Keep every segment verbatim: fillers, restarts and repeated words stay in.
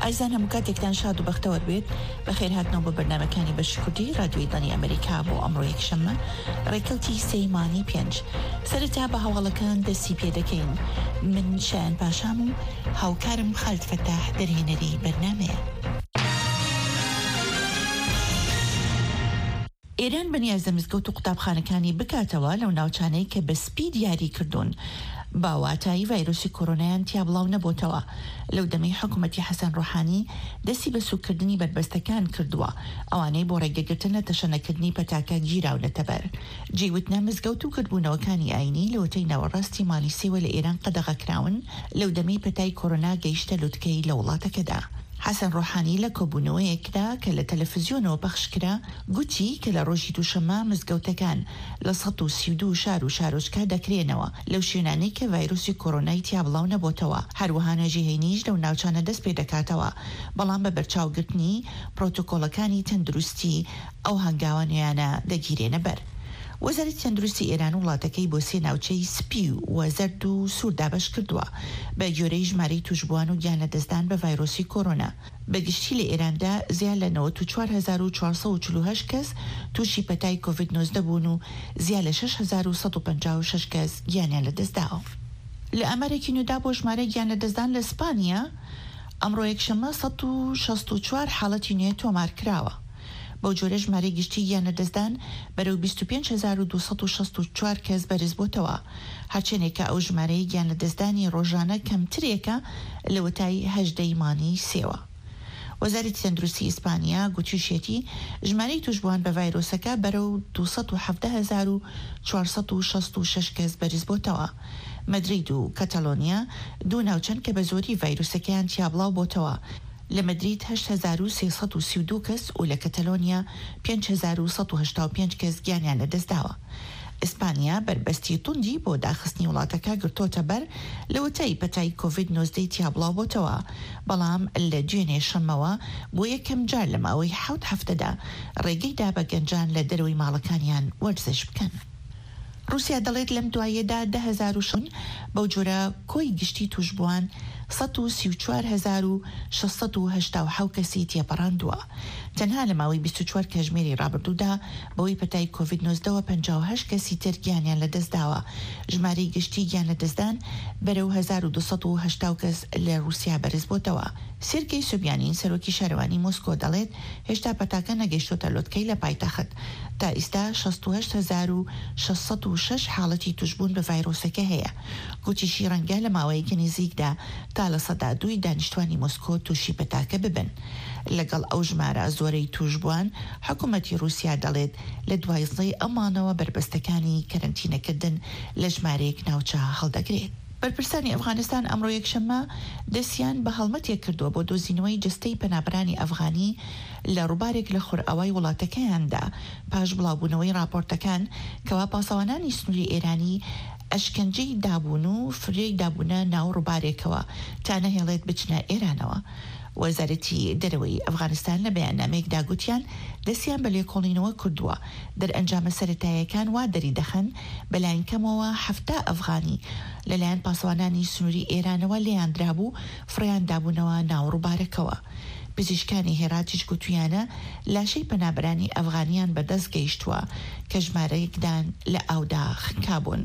ئایزان هەموو کاتێکتان شاد و بەختەوەر بێت بەخێر هاتنەوە بە بەرنامەکانی بەشی کوردی رادیۆی دانی ئەمریکا بۆ ئەمڕۆ یەکشەممە ڕێکەوتی سەیمانی پێنج. سەرەتا بە هەواڵەکان دەستی پێ دەکەین. من شایان پاشام و هاوکارم خالد فەتاح دەرهێنەری بەرنامەیە. ئێران بەنیازە مزگەوت و قوتابخانەکانی بکاتەوە لەو ناوچانەی کە بە سپی دیاری کردوون باواتایی ڤایرۆسی کۆرۆنایان تیا بڵاو نەبووتەوە. لەو دەمەی حکوومەتی حەسەن ڕۆحانی دەستی بە سوکردنی بربەستەکان کردووە، ئەوانەی بۆ ڕێگەگرتن لە تەشەنەکردنی پەتاکە گیراونەتە بەر. جێوتنە مزگەوت و کردبوونەوەکانی ئاینی لەوەتەی ناوەڕاستی مالیسیوە لە ئێران قەدەغەکراون لەو دەمەی پەتای کۆرۆنا گەیشتە لوتکەی لە وڵاتەکەدا. حەسەن ڕۆحانی لە کۆبوونەوەیەکدا کە لە تەلەڤیزیۆنەوە پەخشکرا گوتی کە لە ڕۆژی دووشەمە مزگەوتەکان لە سەد و سی و دوو شار و شارۆچکە دەکرێنەوە لەو شوێنانەی کە ڤایرۆسی کۆرۆنای تیا بڵاو نەبووتەوە. هەروەها نوێژیهێنیش لەو ناوچانە دەست پێ دەکاتەوە، بەڵام بە بەرچاوگرتنی پرۆتۆکۆڵەکانی تەندروستی ئەو هەنگاوانیانە دەگیرێنە بەر. وەزارەتی تەندروستی ئێران وڵاتەکەی بۆ سێ ناوچەی سپی و زەرد و سوور دابەش کردووە بە گوێرەی ژمارەی توشبووان و گیانەدەستدان بە ڤایرۆسی کۆرۆنا. بەگشتی لە ئێراندا زیاد لە نەوەت و چوار هەزار و چوارسەد و چل و هەشت کەس تووشی پەتای کۆڤید نۆزدە بوون و زیاد لە شەش هەزار و سەد و پەنجا و شەش کەس گیانیان لەدەستداوە. لە ئەمارێکی نودا بۆ ژمارەی گیانەدەستدان لە ئیسپانیا ئەمڕۆ یەکشەممە سەد و شەست و چوار حاڵەتی نوێ تۆمار کراوە. بەو جۆرە ژمارەی گشتی گیانەدەستدان بەرەو بیست و پێنج هەزار و دووسەد و شەست و چوار کەس بەرز بۆتەوە، هەرچێنێکە ئەو ژمارەی گیانەدەستدانی ڕۆژانە کەمترێکە لە وەتای هەژدەی مانگی سێوە. وەزارەتی تەندروستی ئیسپانیا گوتیشێتی ژمارەی توشبووان بە ڤایرۆسەکە بەرەو دووسەد و حەڤدە هەزار و چوارسەد و شەست و شەش کەس بەرز بۆتەوە. مەدرید و کەتەلۆنیا دوو ناوچەن کە بە زۆری ڤایرۆسەکەیان تیابڵاو بۆتەوە. لە مەدرید هەشت هەزار و سێسەد و سی و دوو کەس و لە کەتەلۆنیا پێنج هەزار و سەد و هەشتا و پێنج کەس گیانیان لەدەستداوە. ئیسپانیا بربەستی توندی بۆ داخستنی وڵاتەکە گرتۆتە بەر لە وەتای پەتای کۆڤید نۆزدە تیابڵاو بۆتەوە، بەڵام لە دوێنێ شەمەوە بۆ یەکەم جار لە ماوەی حەوت هەفتەدا ڕێگەیدا بە گەنجان لە دەرەوەی ماڵەکانیان وەرزش بکەن. رووسیا دەڵێت لەم دوایەدا ده هەزار و شەش بەو جۆرە کۆی گشتی توشبووان سەد و سی و چوار هەزار و شەشسەد و هەشتا و حەوت کەسی تێپەڕاندووە. تەنها لە ماوەی بیست و چوار کاتژمێری ڕابردوودا بەوەی پەتای کۆڤید نۆزدە پەنجا و هەشت کەسی تر گیانیان لەدەستداوە. ژمارەی گشتی گیانەدەستدان بەرەو هەزار و دووسەد و هەشتا کەس لە رووسیا بەرز بۆتەوە. سێرگەی سۆبیانین سەرۆکی شارەوانی مۆسکۆ دەڵێت هێشتا پەتاکە نەگەیشتۆتە لۆتکەی لە پایتەخت. تا ئێستا شەست و هەشت هەزار و شەشسەد و شەش حاڵەتی توشبوون بە ڤایرۆسەکە هەیە. گوتیشی ڕەنگە لە ماوەیەکی نزیکدا تا لە سەدا دووی دانیشتوانی مۆسکۆ تووشی پەتاکە ببن. لەگەڵ ئەو ژمارە زۆرەی توشبووان حکوومەتی رووسیا دەڵێت لە دوایزڵەی ئەمانەوە بربەستەکانی کەرەنتینەکردن لە ژمارەیەک ناوچە هەڵدەگرێت. بەرپرسانی ئەفغانستان ئەمڕۆ یەکشەممە دەستیان بە هەڵمەتێک کردووە بۆ دۆزینەوەی جستەی پەنابەرانی ئەفغانی لە ڕووبارێک لە خورئەوای وڵاتەکەیاندا پاش بڵاوبوونەوەی راپۆرتەکان کەوا پاسەوانانی سنووری ئێرانی ئەشکەنجەی دابوون و فرێی دابوونە ناو ڕووبارێکەوە تا نەهێڵێت بچنە ئێرانەوە. وەزارەتی دەرەوەی ئەفغانستان لە بەیاننامەیەکدا گوتیان دەستیان بە لێکۆڵینەوە کردووە دەرئەنجامە سەرەتاییەکان وا دەری دەخەن بەلایەن کەمەوە هەفتە ئەفغانی لەلایەن پاسەوانانی سنووری ئێرانەوە لێیاندرابوو فڕیان دابوونەوە ناو ڕووبارەکەوە. پزیشکانی هێراتیش گوتویانە لاشەی پەنابەرانی ئەفغانیان بەدەست گەیشتووە کە ژمارەیەکدان لە ئاودا خنکابوون.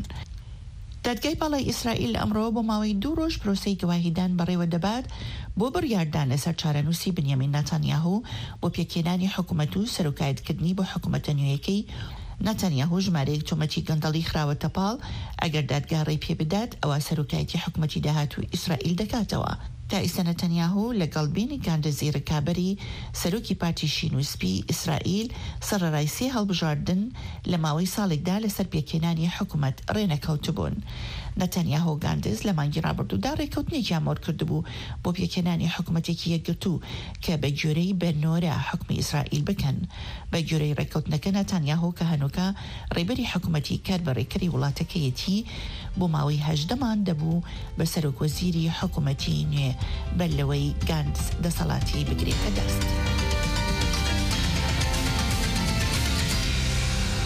دادگای باڵای ئیسرائیل ئەمڕۆ بۆ ماوەی دوو ڕۆژ پرۆسەی گواهیدان بەڕێوە دەبات بۆ بڕیاردان لەسەر چارەنووسی بنیامین نەتانیاهو بۆ پێکێنانی حکوومەت و سەرۆکایەتکردنی بۆ حکوومەتە نوێیەکەی. نەتانیاهو ژمارەیەک تۆمەتی گەندەڵی خراوەتە پاڵ ئەگەر دادگا ڕێی پێ بدات ئەوە سەرۆکایەتی حکوومەتی داهاتوو ئیسرائیل دەکاتەوە. تا ئێستا نەتانیاهو لەگەڵ بینی گاندەزی ڕکابەری سەرۆکی پارتی شین و سپی ئیسرائیل سەرەڕای سێ هەڵبژاردن لە ماوەی ساڵێکدا لەسەر پێکێنانی حکوومەت ڕێنەکەوتبوون. نەتانیاهو و گاندز لە مانگی ڕابردوودا ڕێکەوتنێکیان مۆر کردبوو بۆ پێکێنانی حکوومەتێکی یەکگرتوو کە بە گوێرەی بەرنۆرە حکمی ئیسرائیل بکەن. بە گوێرەی ڕێکەوتنەکە نەتانیاهو کە هەنووکە ڕێبەری حکوومەتی کات بە ڕێکەری وڵاتەکەیەتی بۆ ماوەی هەژدەمان دەبوو بە سەرۆکوەزیری حکوومەتی نوێ بەر لەوەی گاندز دەسەڵاتی بگرێتە دەست.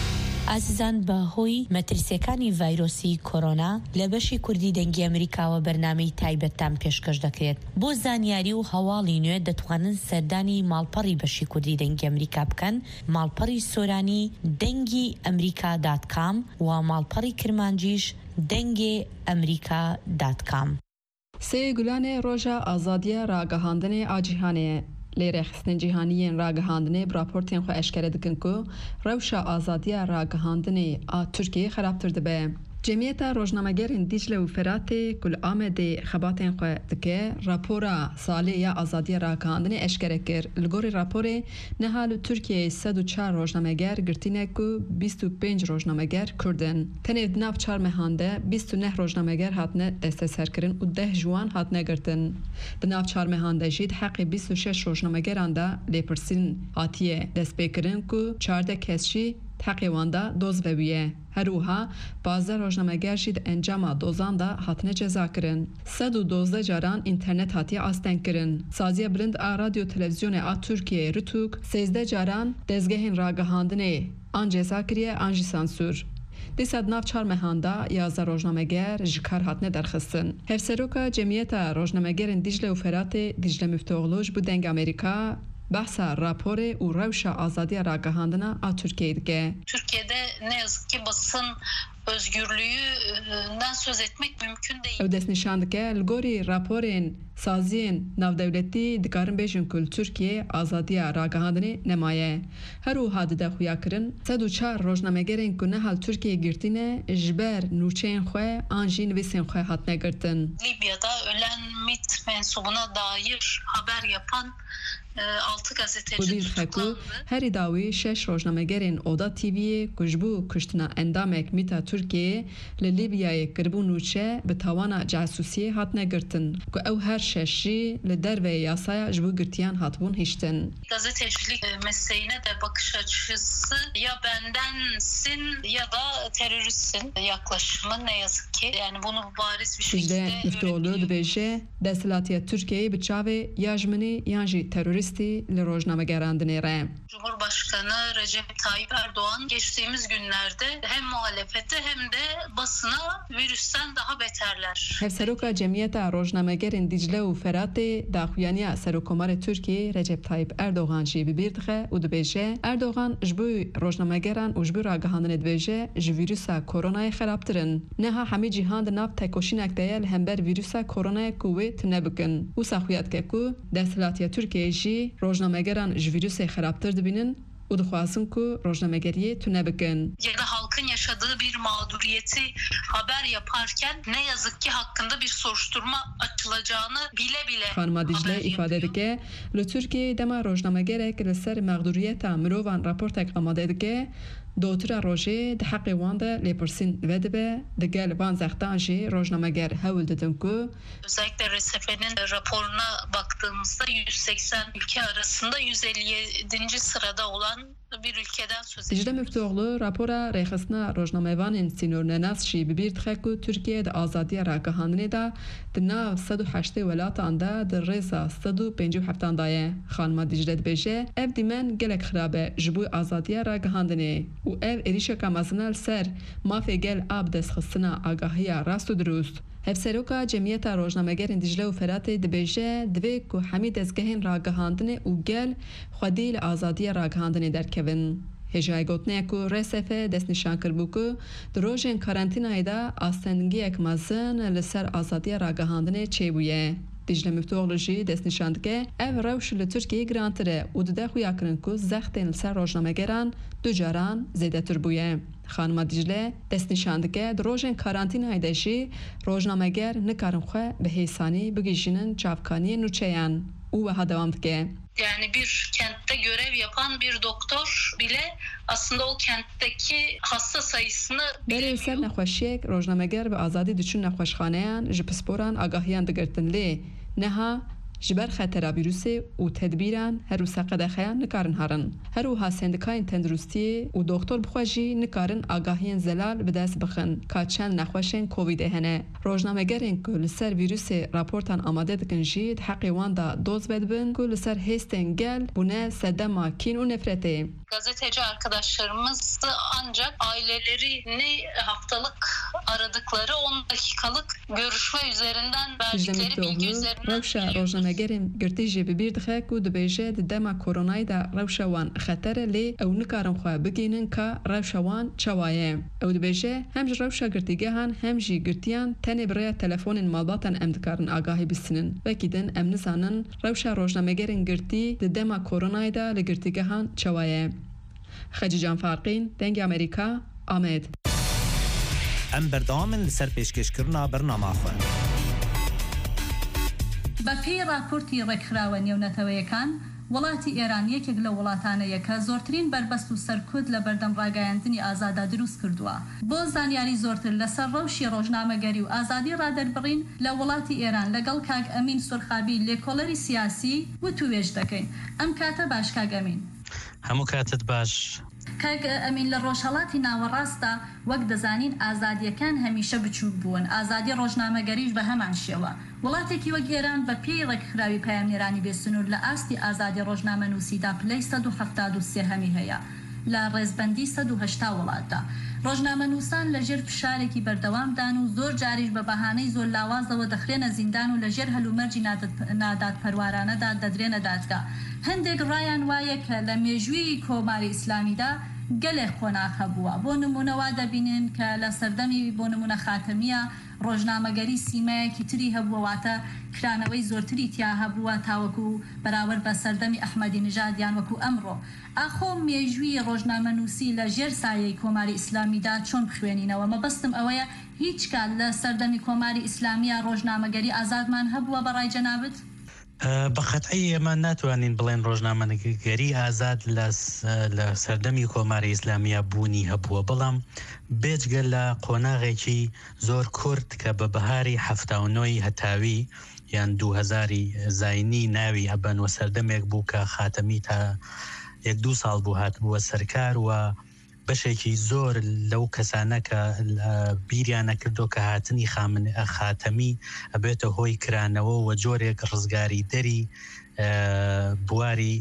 ئازیزان بەهۆی مەترسیەکانی ڤایرۆسی کۆرۆنا لە بەشی کوردی دەنگی ئەمریکاوە بەرنامەی تایبەتتان پێشکەش دەکرێت. بۆ زانیاری و هەواڵی نوێ دەتوانن سەردانی ماڵپەڕی بەشی کوردی دەنگی ئەمریکا بکەن، ماڵپەڕی سۆرانی دەنگی ئەمریکا دات کام و ماڵپەڕی کرمانجیش دەنگێ ئەمریکا دات کام. سێ گولانê Roja Azadiya Ragihandinê a Cîhanê lêrexistin cîhaniyên ragihandinê bi raportên xwe eşkere dikin ku rewşa azadiya ragihandinê a Tirkiyeyê xerabtir dibe. Cemiyeta Rojnamegerên Dicle û Feratê ku li Amedê xebatên xwe dike, rapora salê ya azadiya ragihandinê eşkere kir. Li gorî raporê niha li Tirkiyeyê sed û çar rojnameger girtîne ku bîst û pênc rojnameger Kurd in. Tenê di nav çar mehan de bîst û neh rojnameger hatine desteserkirin û deh ji wan hatine girtin. Di nav çar mehan de jî di heqê bîst û şeş rojnamegeran de lêpirsîn hatiye destpêkirin ku çardeh kes jî heqê wan da doz vebûye. Her wiha bazı rojnameger jî di encama dozan da hatine cezakirin. Sed û dozdeh caran înternet hatiye astenkirin. Saziya Bilind a Radyo Televizyonê a Tirkiyeyê Rûtûk sêzdeh caran dezgehên ragihandinê an ceza kiriye an jî sansûr. Dîsa di nav çar mehan da yazdeh rojnameger ji kar hatine derxistin. Hevseroka Cemiyeta Rojnamegerên Dicle û Feratê Dicle Müftüoğlu ji bo deng Amerîka bahsa raporê û rewşa azadiya ragihandina a Türkiye'ye dike. Türkiye'de ne yazık ki basın özgürlüğünden söz etmek mümkün değil. Ew destnîşan dike li gorî raporên saziyên navdewletî dikarin bêjin ku li Tirkiye azadiya ragihandinê nemaye. Her wiha dide xuya kirin sed û çar rojnamegerên ku neha li Tirkiyeyê girtîne ji ber nûçeyên xwe an jî nivîsên xwe hatine girtin. Libya'da ölen MİT mensubuna dair haber yapan altı gazeteci tutuklandı. Herî dawî şeş rojnamegerên Oda T V'ye ku ji bo kuştina endamek mîta Tirkiyeyê li Libyayê kiribû nûçe bi tawana casusiyê hatine girtin ku ew her şeş jî li derveyê yasaya ji bo girtiyan hatibûn hiştin. Gazetecilik mesleğine de bakış açısı ya bendensin ya da teröristsin yaklaşımı ne yazık ki. Yani bunu bariz bir şekilde görebiliyoruz. Müftüoğlu dibêje desthilatiya Tirkiyeyê bi çavê ya ji minî yan jî teröristî li rojnamegerandinê re. Cumhurbaşkanı Recep Tayyip Erdoğan geçtiğimiz günlerde hem muhalefete hem de basına virüsten daha beterler. Hevseroka Cemiyeta Rojnamegerên Dicle û Feratê daxuyaniya Serokkomarê Tirkiyeyê Recep Tayyip Erdoğan jî bi bîr dixe û dibêje Erdoğan ji bo rojnamegeran û ji bo ragihandinê dibêje ji vîrusa koronayê xerabtirin. Neha hemî cîhan di nav tekoşînek de ye li hember vîrusa koronayê ku wê tune bikin. Wisa xuya dike ku desthilatiya Tirkiyeyê jî rojnamegeran ji vîrusê xerabtir dibînin û dixwazin ku rojnamegeriyê tune bikin. Ya da halkın yaşadığı bir mağduriyeti haber yaparken ne yazık ki hakkında bir soruşturma açılacağını bile bile Xanima Dicle ifade dike li Tirkiyeyê dema rojnamegerek li ser mağduriyeta mirovan raportek amade dike Dotura rojê di heqê wan de lêpirsîn vedibe di gel van zextan jî rojnameger hewl didin ku özellikle R S F'nin raporuna baktığımızda yüz seksen ülke arasında yüz elli yedinci sırada olan bir ülkeden söz ediyoruz. Dicle Müftüoğlu rapora rêxistina rojnamevanên sînornenas jî bi bîr dixe ku Tirkiye di azadiya ragihandinê de di nav sed û heştê welatan de di rêza sed û pêncî û heftan da ye. Xanima Dicle dibêje ev dîmen gelek xirab e ji bo azadiya ragihandinê û ev êrişeka mezin li ser mafê gel a bi destxistina agahiya rast û dirûst. Hevseroka Cemiyeta Rojnamegerên Dicle û Feratê dibêje divê ku hemî dezgehên ragihandinê û gel xwedî li azadiya ragihandinê derkevin. Hêjayê gotinaya ku R S F destnîşan kirbû ku di rojên karantînayê de astengiyek mezin li ser azadiya ragihandinê çêbûye. Dicle Müftüoğlu jî destnîşan dike ev rewş li Tirkiyeyê girantir e û dide xuya kirin ku zextên li ser rojnamegeran du caran zêdetir bûye. Xanima Dicle destnîşan dike di rojên karantînayê de jî rojnameger nikarin xwe bi hêsanî bigîjînin çavkaniyê nûçeyan û wiha dewam dike. Yani bir kentte görev yapan bir doktor bile aslında o kentteki hasta sayısını bilemiyor. Berê ser nexweşiyek rojnameger bi azadî diçûn nexweşxaneyan ji pisporan agahiyan digirtin lê neha ji ber xetera vîrusê û tedbîran her wisa qedexeyan nikarin herin. Her wiha sendikayên tenduristiyê û doktor bixwe jî nikarin agahiyên zelal bi dest bixin ka çend nexweşên Covidê hene. Rojnamegerên ku li ser vîrusê raportan amade dikin jî di heqê wan da doz vedibin ku li ser hêstên gel bûne sedema kîn û nefretê. gazeteci arkadaşlarımız ancak ailelerini haftalık aradıkları on dakikalık görüşme üzerinden verdikleri bilgi üzerinden Rewşa rojnamegerên girtî jî bi bîr dixe ku dibêje di dema koronayê de rewşa wan xeter e lê ew nikarin xwe bigînin ka rewşa wan çawa ye. Ew dibêje hem ji rewşa girtîgehan hem jî girtiyan tenê bi rêya telefonên malbatan em dikarin agahî bistînin. Wekî din em nizanin rewşa rojnamegerên girtî di dema koronayê de li girtîgehan çawa ye. Xecican Farqîn, Dengê Amerîka, Amed. Em berdamin li ser pêşkêşkirina bernama xwe. بەپێی راپۆرتی ڕێکخراوە نێونەتەوەیەکان وڵاتی ئێران یەکێک لە وڵاتانەیە کە زۆرترین بربەست و سەرکوت لە بەردەم ڕاگەیاندنی ئازادا دروست کردووە بۆ زانیاری زۆرتر لەسەر ڕەوشی ڕۆژنامەگەری و ئازادی ڕادەربڕین لە وڵاتی ئێران لەگەڵ کاک ئەمین سورخابی لێکۆڵەری سیاسی وتوێژ دەکەین ئەم کاتە باش کاک ئەمین هەموو کاتت باش کاک ئەمین لە ڕۆژهەڵاتی ناوەڕاستە وەک دەزانین ئازادیەکان هەمیشە بچووک بوون ئازادی ڕۆژنامەگەریش بە هەمان شێوە وڵاتێکی وەک ئێران بە پێی ڕێکخراوی پایەمنێرانی بێسنوور لە ئاستی ئازادی ڕۆژنامەنووسیدا پلەی سەد و هەفتاد و سێ هەمی هەیە لە ڕێزبەندی سەد و هەشتا وڵاتدا ڕۆژنامەنووسان لەژێر فشارێکی بەردەوامدان و زۆر جاریش بە بەهانەی زۆر لاوازەوە دەخرێنە زیندان و لەژێر هەلومەرجی نادات پەروارانەدا دەدرێنە دادگا هەندێک ڕایان وایە کە لە مێژووی کۆماری ئیسلامیدا گەلێک خۆناخە بووە بۆ نمونەوا دەبینن کە لە سەردەمی بۆ نمونە خاتەمیە ڕۆژنامەگەری سیمایەکی تری هەبووەواتە کرانەوەی زۆرتری تیا هەبووە تاوەکو بەراورد بە سەردەمی ئەحمەدی نژادیان وەکو ئەمڕۆ ئاخۆ مێژووی ڕۆژنامەنووسی لە ژێر سایەی کۆماری ئیسلامیدا چۆن بخوێنینەوە مەبەستم ئەوەیە هیچ کات لە سەردەمی کۆماری ئیسلامیە ڕۆژنامەگەری ئازادمان هەبووە بەڕای جەنابەت؟ بەقەتعی ئێمە ناتوانین بڵێن ڕۆژنامەنگەری ئازاد لە سەردەمی کۆماری ئیسلامیە بوونی هەبووە بەڵام بێجگە لە قۆناغێکی زۆر کورد کە بە بەهاری هەفتا و نۆی هەتاوی یان دوو هەزاری زاینی ناوی ئەبەن و سەردەمێک بوو کە خاتەمی تا یەک دوو ساڵ بوو هات بووە سەرکار و بەشێکی زۆر لەو کەسانە کە بیریانە کردو کە هاتنی خاتەمی ئەبێتە هۆی کرانەوە و جۆرێک ڕزگاری دەری بواری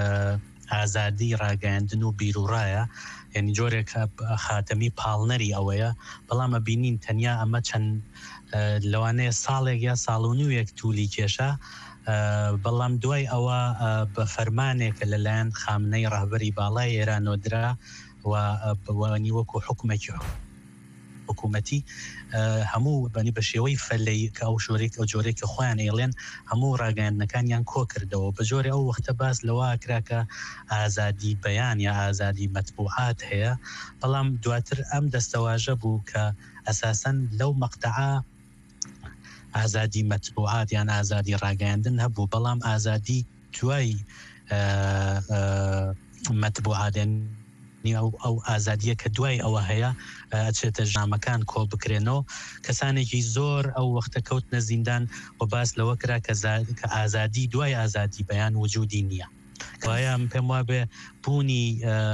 ئازادی ڕاگەاندن و بیرروڕایە یعنی جۆرێک خاتەمی پاڵنەری ئەوەیە بەڵامە بینین تەنیا ئەمە چەند لەوانەیە ساڵێک یا ساڵ و نوێک توولی کێشە بەڵام دوای ئەوە بە فەرمانێکە لەلایەن خامنەی ڕاهبەری باڵای ئێرانۆدرا وانی وەکو حکومێکی حکوومەتی هەموو بەنی بە شێوەی فەلەی کە ئەو شۆرێک ئەو جۆرێکی خۆیان ئێڵێن هەموو ڕاگەاندنەکانیان کۆ کردەوە بە جۆرە ئەو وەختە باس لەوە ئاکراکە ئازادی بەیان یا ئازادی مەتبوعات هەیە بەڵام دواتر ئەم دەستەواژە بوو کە ئەساسەن لەو مەقتەعە ئازادی مەتبوعات یان ئازادی ڕاگەاندن هەبوو بەڵام ئازادی دوای مەتبوعاتێن ئەو ئازادیە کە دوای ئەوە هەیە ئەچێتە ژامەکان کۆ بکرێنەوە کەسانێکی زۆر ئەو وەختە کەوتنە زیندان و باس لەوە کرا کە ئازادی دوای ئازادی بەیان وجودی نییە وایە پێم وابێ بوونی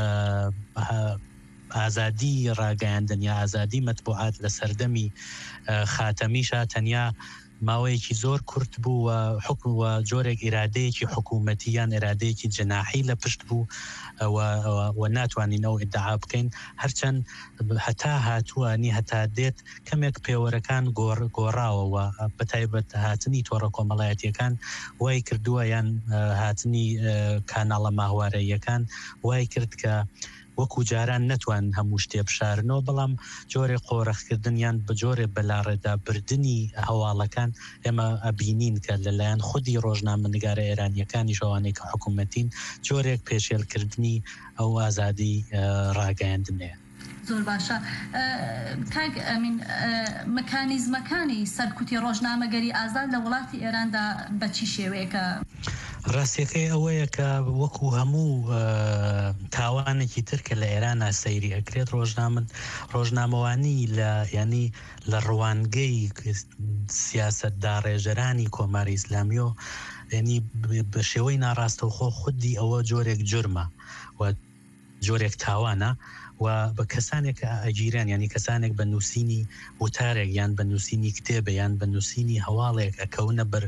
ئازادی ڕاگەاندن یا ئازادی مەتبوعات لە سەردەمی خاتەمیشە تەنیا ماوەیەکی زۆر کورت بوو و حکم و جۆرێک ئیرادەیەکی حکوومەتی یان ئێرادەیەکی جەناحی لە پشت بوو و ناتوانین ئەو ئیدعا بکەین هەرچەند هەتا هاتووانی هەتا دێت کەمێک پێوەرەکان گۆڕاوەوە بەتایبەت هاتنی تۆڕە کۆمەڵایەتیەکان وای کردووە یان هاتنی کاناڵە ماهوارەیەکان وای کرد کە وەکو جاران نەتوان هەموو شتێ بشارنەوە بەڵام جۆرێ قۆڕەخکردن یان بە جۆرێ بەلاڕێدا بردننی هەواڵەکان ئێمە ئەبینین کە لەلایەن خودی ڕۆژنامەنگارە ئێرانیەکانی شەوانەی کە حکوومەتین جۆرێک پێشێلکردنی ئەو ئازادی ڕاگەاندنەیە زۆر باشە کاک ئەمین مەکانیزمەکانی سەرکوتی ڕۆژنامەگەری ئازاد لە وڵاتی ئێراندا بە چی شێوەیەکە ڕاستیەکەی ئەوەیە کە وەکو هەموو تاوانێکی ترکە لە ئێرانە سەیری ئەکرێت ڕۆژنامە ڕۆژنامەوانی لە ینی لە ڕوانگەی سیاست داڕێژەرانی کۆماری ئیسلامی و ینی بە شێوەی ناڕاستەوخۆ خودی ئەوە جۆرێک جرمە و جۆرێک تاوانە و بە کەسانێک ئەگیران ینی کەسانێک بە نووسینی وتارێک یان بە نووسینی کتێبە یان بە نووسینی هەواڵێک ئەکەونە بەر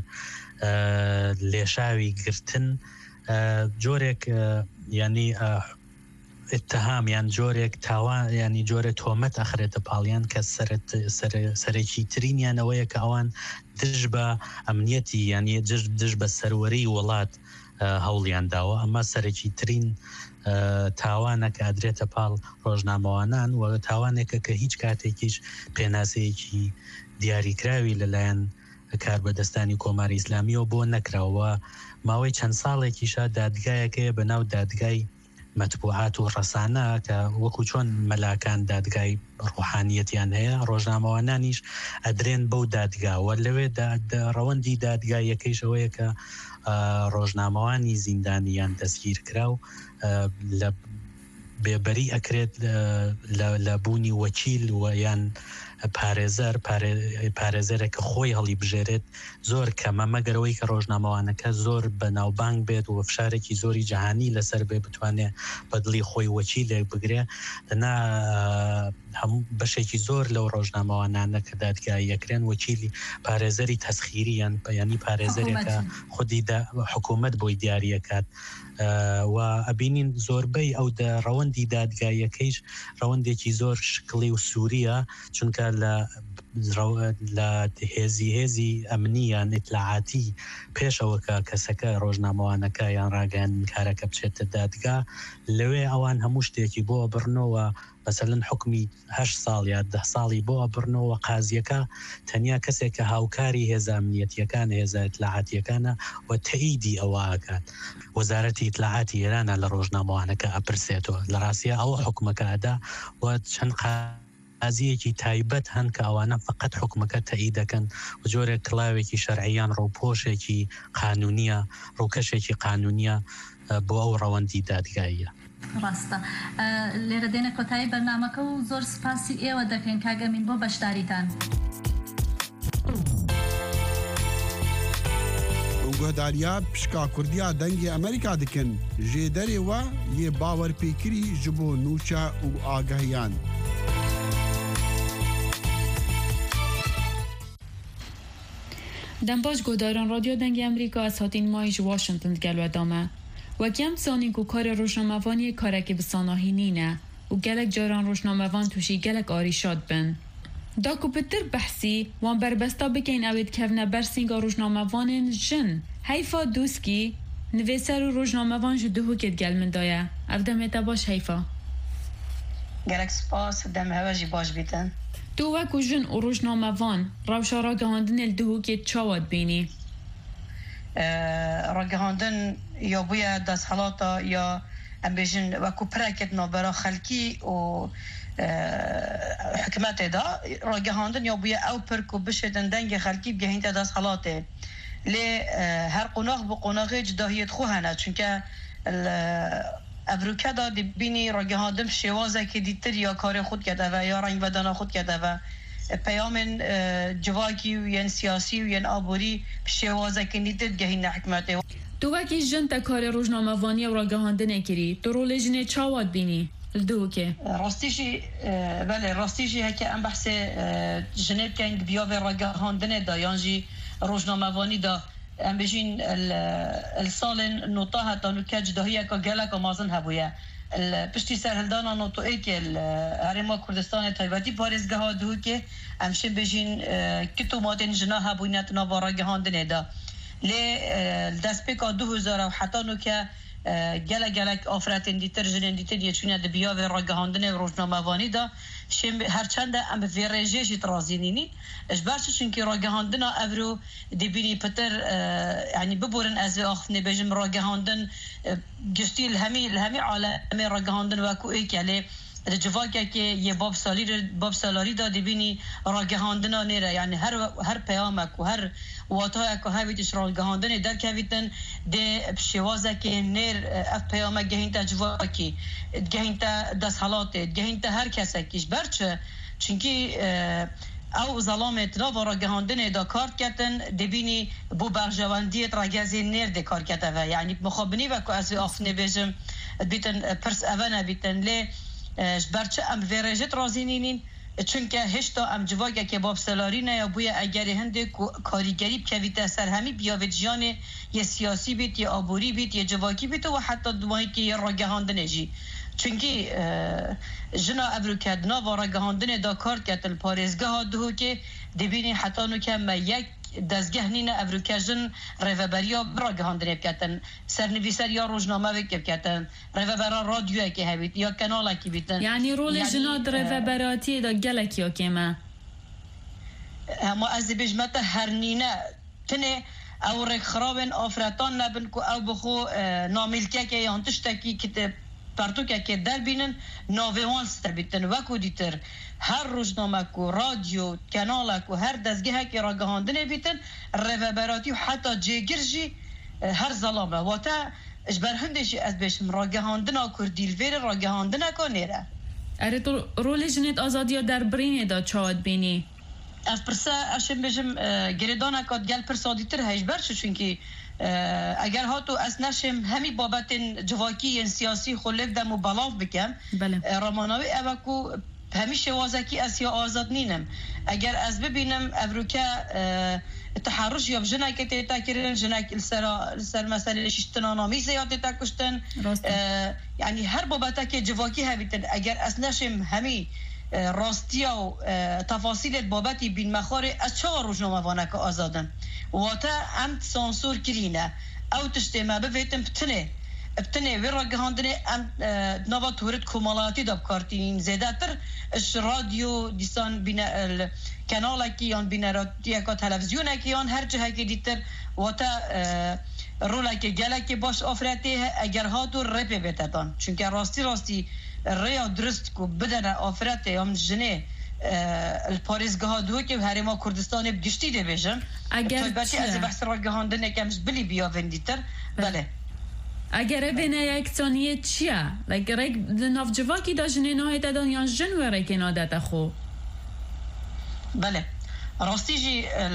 لێشاوی گرتن جۆرێک ینی اتهام یان جۆرێک تاوان ینی جۆرە تۆمەت ئەخرێتە پاڵیان کە سەرەکی ترینیانەوەیە کە ئەوان دژ بە ئەمنیەتی یانی دژ بە سەروەری وڵات هەوڵیان داوە ئەمە سەرەکی ترین تاوانە کە ئەدرێتە پاڵ ڕۆژنامەوانان و تاوانێکە کە هیچ کاتێکیش پێناسەیەکی دیاریکراوی لەلایەن کاربەدەستانی کۆماری ئیسلامیەوە بۆ نەکراوە ماوەی چەند ساڵێکیشە دادگایەکەیە بە ناو دادگای مەتبوعات و ڕەسانە کە وەکو چۆن مەلاکان دادگای ڕوحانیەتیان هەیە ڕۆژنامەوانانیش ئەدرێن بەو دادگاوە لەوێ ڕەوەندی دادگایەکەیش ئەوەیە کە ڕۆژنامەوانی زیندانیان دەستگیر کرا و لە بێبەری ئەکرێت لە بوونی وەکیل و یان پارێزەر پارێزەرێکە خۆی هەڵی بژێرێت زۆر کەمە مەگەرەوەی کە ڕۆژنامەوانەکە زۆر بە ناوبانگ بێت و فشارێکی زۆری جەهانی لەسەر بێ بتوانێت بەدڵی خۆی وەکیلێک بگرێ دەنا هەموو بەشێکی زۆر لەو ڕۆژنامەوانانە کە دادگای یەکرێن وەکیلی پارێزەری تەسخیری یان ینی پارێزەرێکە خودی حکوومەت بۆی دیاریەکات و ئەبینین زۆربەی ئەو ڕەوەندی دادگایەکەیش ڕەوەندێکی زۆر شکڵی و سووریە چونکە لە هێزی هێزی ئەمنیان ئیطلاعاتی پێشەوەکە کەسەکە ڕۆژنامەوانەکە یان ڕاگەیان کارەکە بچێتە دادگا لەوێ ئەوان هەموو شتێکی بۆ بڕنەوە مثلەن حکمی هەشت ساڵ یا ده ساڵی بۆ بڕنەوە قازیەکە تەنیا کەسێک کە هاوکاری هێزە ئەمنیەتیەکان هێزە ئیطلاعاتیەکانە و تەئیدی ئەوە ئاکات وەزارەتی ئیطلاعاتی ئێرانە لە ڕۆژنامەوانەکە ئەپرسێتەوە لە ڕاستیە ئەوە حکومەکە ئەدا و چەند قازیەکی تایبەت هەن کە ئەوانە فقط حکومەکە تەئید دەکەن و جۆرێک کڵاوێکی شەرعیان ڕووپۆشێکی قانونیە ڕووکەشێکی قانونیە بۆ ئەو ڕەوەندی دادگاییە. ڕاستە لێرە دێنە کۆتایی بەرنامەکە و زۆر سپاسی ئێوە دەکەین کاگەمین بۆ بەشداریتان. گۆداریا پشکا کوردیا دەنگی ئەمریکا دکن ژێ دەرێوە یێ باوەرپێکری ji بۆ نوچە و ئاگەهیان. دەمباش گۆداران رادیۆ دەنگی ئەمریکا ئەس هاتین مای ji Washington gelwedame. وەکیم زانین ku karê rojnamevaniyê karekî bi sanahînî ne û gelek caran rojnamevan tûjî gelek arîşat bin. Da ku pitir behsî wan berbesta bikin ew ê dikevne ber sînga rojnamevanên jin. Heyfa dûskî nivêser û rojnamevan ji duhokê gel min daye. Ev demê te baş heyfa. Gelek spas dem heve jî baş bîtin. Tu wekû jin û rojnamevan rewşa ragihandinê li duhokê çawa dibînî? ڕاگەهاندن یا بویە دەستهەڵاتە یا ئەم بێژن وەکو پرەکێت نۆبەرە خەلکی و حکومەتێدا ڕاگەهاندن یا بویە ئەو پرک و بشێتن دەنگی خەلکی بگەهینتە دەستهەڵاتێ لێ هەر قۆناغ بۆ قۆناغی جداهیت خۆ هەنە چونکە ئەڤروکەدا دەبینی ڕاگەهاندن شێوازێکی دیتر یا کارێ خود کردەوە یا ڕەنگ بەدانە خود کردەوە پیامن جواکی و یان سیاسی و یان آبوری شێوازێکی دیتر گەهینە حکومەتێ. Tu wekî jin te karê rojnamevaniya û ragihandinê kirî, tu rolê jinê çawa dibînî li duhokê? Rastî jî belê rastî jî heke em behsê jinê bikin biyavê ragihandinê da yan jî rojnamevanî da em bêjîn li salên nota heta nûke cudahiyeka gelek mezin hebûye. پشتی سرهلدانا نوتوئیکê herêma Kurdistanê taybetî parêzgeha duhokê em şê bêjîn kit û madên jina hebûne di nava ragihandinê de lê destpêka du hezar û heta nûke gelek gelek afretên dîtir jinên dîtir yê çûne di biyavê ragihandinê û rojnamevanî de şê herçend de em bi vê rêjê jî razînînîn ji ber çi çünkî ragihandina ev ro dibînî pitir yanî biborin ez ê axivnê bêjim ragihandin giştî li hemî li hemî alemê ragihandin wekû êke lê li civakekê yê bab salî bab salarî da dibînî ragihandina nêre yani her her peyamek û her watayek hevî tişt ragihandinê derkevîtin dê şêwazekê nêr ev peyamek gehînte civakî gehînte desthelatê gehînte her kesekî ji ber çi çünkî ew zelamê nava ragihandinê da kar ketin dibînî bû berjewendiyê ragezê nêr dê kar keteve yani mixabinî veku ez ê axivnê bêjim bîtin pirs ev nebîtin lê ji ber çi em vê rêjê razînînin çünkü heşta em civakekê babselarî ne ya bûye egerê hindê ku karîgerî bikevîte ser hemî biyavê jiyanê yê siyasî bît yê aborî bît yê civakî bît û heta duwahîkê yê ragihandinê jî چونکی جنا ابروکدنا و رگهاندن دا کار کتل پارێزگەها دهوکێ دەبینی حتا نوکەمە یەک دەستگەه نینە ئەڤروکەژن ڕێڤەبەریا ڕاگەهاندنێ بکەتن سەرنویسەر یا ڕۆژنامەوێک بکەتن ڕێڤەبەرە رادیۆیەکی هەبێت یا کەناڵێکی بیتن یعنی ڕۆڵی ژنا ڕێڤەبەراتیدا گەلێکی ئۆکێمە هەموو ئەس دەبێژمەتە هەرنینە تنێ ئەو ڕێکخراوێن ئافرەتان نەبن و ئەو بخۆ نامیلکێکە یان تشتێکی کتێب پرتوکێکی دەربینن ناوێوان ستەبیتن وەکو دیتر هەر ڕۆژنامەک و رادیۆ کەناڵێک و هەر دەستگەهێکی ڕاگەهاندنێ بیتن ڕێڤەبەراتی و حتا جێگرژی هەر زەڵامە واتە ji ber hindê jî ez bêjim ragihandina Kurdîlvêrê ragihandineka nêre. Erê tu rolê jinê azadiya derbrînê da çawa dibînî? Ev pirsa ez ê bêjim gerêdaneka gel pir sadîtir heye ji ber çi çünkî eger hatû ez neşêm hemî babetên civakiyên siyasî xwe lêv dem û belav bikim ramanavî ev e ku hemî şêwazekî ez ya azad nînim. Eger ez bibînim evrûke تحرش یا جنایی که تیتا کردن جنایی که سر سر مثلا شیشتنا نامی زیاده تا کشتن یعنی هر بابتا که جواکی هبیتن اگر از نشیم همی راستیا و تفاصیل بابتی بین مخاره از چه روزنامه وانه که آزادن و تا ام سانسور کرینه او تشتی ما بفیتم بتنه بتنه وی را گهاندنه ام نوا تورد کمالاتی داب کارتین زیده تر اش رادیو دیسان بینه کانال کی یان بینه رادیو که تلویزیون کی یان هر جهه که دیتر و تا رولا که گله که باش آفرته اگر ها تو رپی بتدان چونکه راستی راستی ریا درست کو بدن آفرته یام جنه الپاریزگاه دو که هرما کردستان بگشتی ده بجم اگر بچه از بحث را گهاندنه کمش بلی بیا وندیتر بله اگر بینه یک تانیه چیه؟ اگر یک نافجواکی دا جنه نهایی دادن یا جنوره که نادت خو؟ بله راستی جی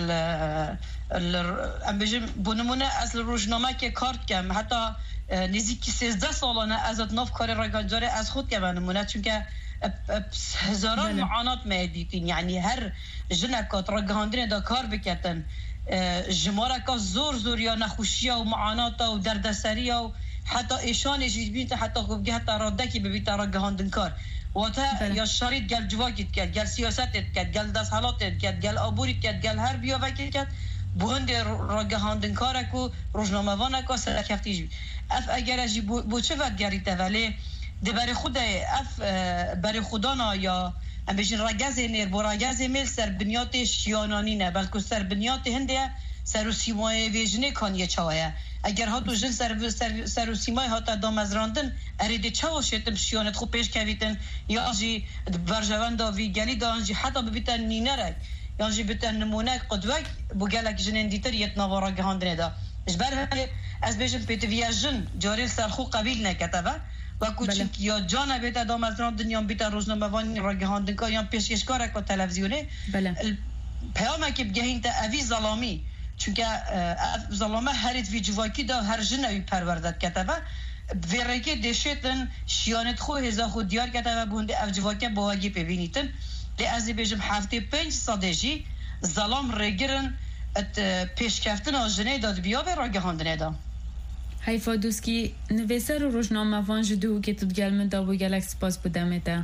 ام بجم بونمونه از روزنامه که کارت کم حتی نزدیکی سیزده سالانه از ناف کار رگانجاره از خود که نمونه چون که هزاران معانات میدیدین یعنی هر جنکات رگاندن دا کار بکتن جماره که زور زور یا نخوشی و معانات و دردسری و حتی ایشان جید بینت حتی خوبگی حتی راده که ببیت رگاندن کار و تا یا شريط قال جواكت قال قال سياسات قال قال داس حالات قال قال ابوري قال هر بيو وكيت بوند رگهاندن کارکو روزنامه‌وانه کو سرکفتیج اف اگر اجی بو چه وقت گریته ولی ده برای خود اف برای خدانا یا ام بجین رگاز نیر بو رگاز میل سر بنیات شیانانی نه بلکه سر بنیات هنده سر و سیمای ویژنی کانیه چاوه اگر ها تو جن سر سر سر و سیمای ها تا دامزراندن ارید چاو شتم شیانت خو پیش کویتن یا جی برجوان دا وی گلی دا جی حتی ببیتن نینره یا جی بتن نمونه قدوه بو گلک جنین دیتر یت نوارا گهاندنه دا جبر از بجن پیتویا جن جاری سر خو قبیل نکتبه و کوچک یا جان بیت دامزراندن یا بیت روزنامه‌وان را گهاندن کا یا پیشکشکار کا تلویزیونه پیام که بگهین تا اوی ظلامی چونکه ظلامه هرید وی جواکی دا هر جنوی پروردد کتبه ویرکی دشتن شیانت خو هزا خو دیار کتبه بونده او جواکی باوگی ببینیتن لی ازی بیجم هفته پنج سادجی ظلام رگرن ات پیشکفتن آجنه داد بیا و را گهاندنه دا حیفا دوسکی نویسر و روزنامه وان جدو که تو گلمه دا و گلک سپاس بودمه دا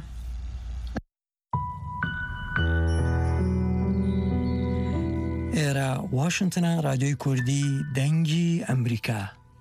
ئێرە واشنگتنە رادیۆی کوردی دەنگی ئەمریکا.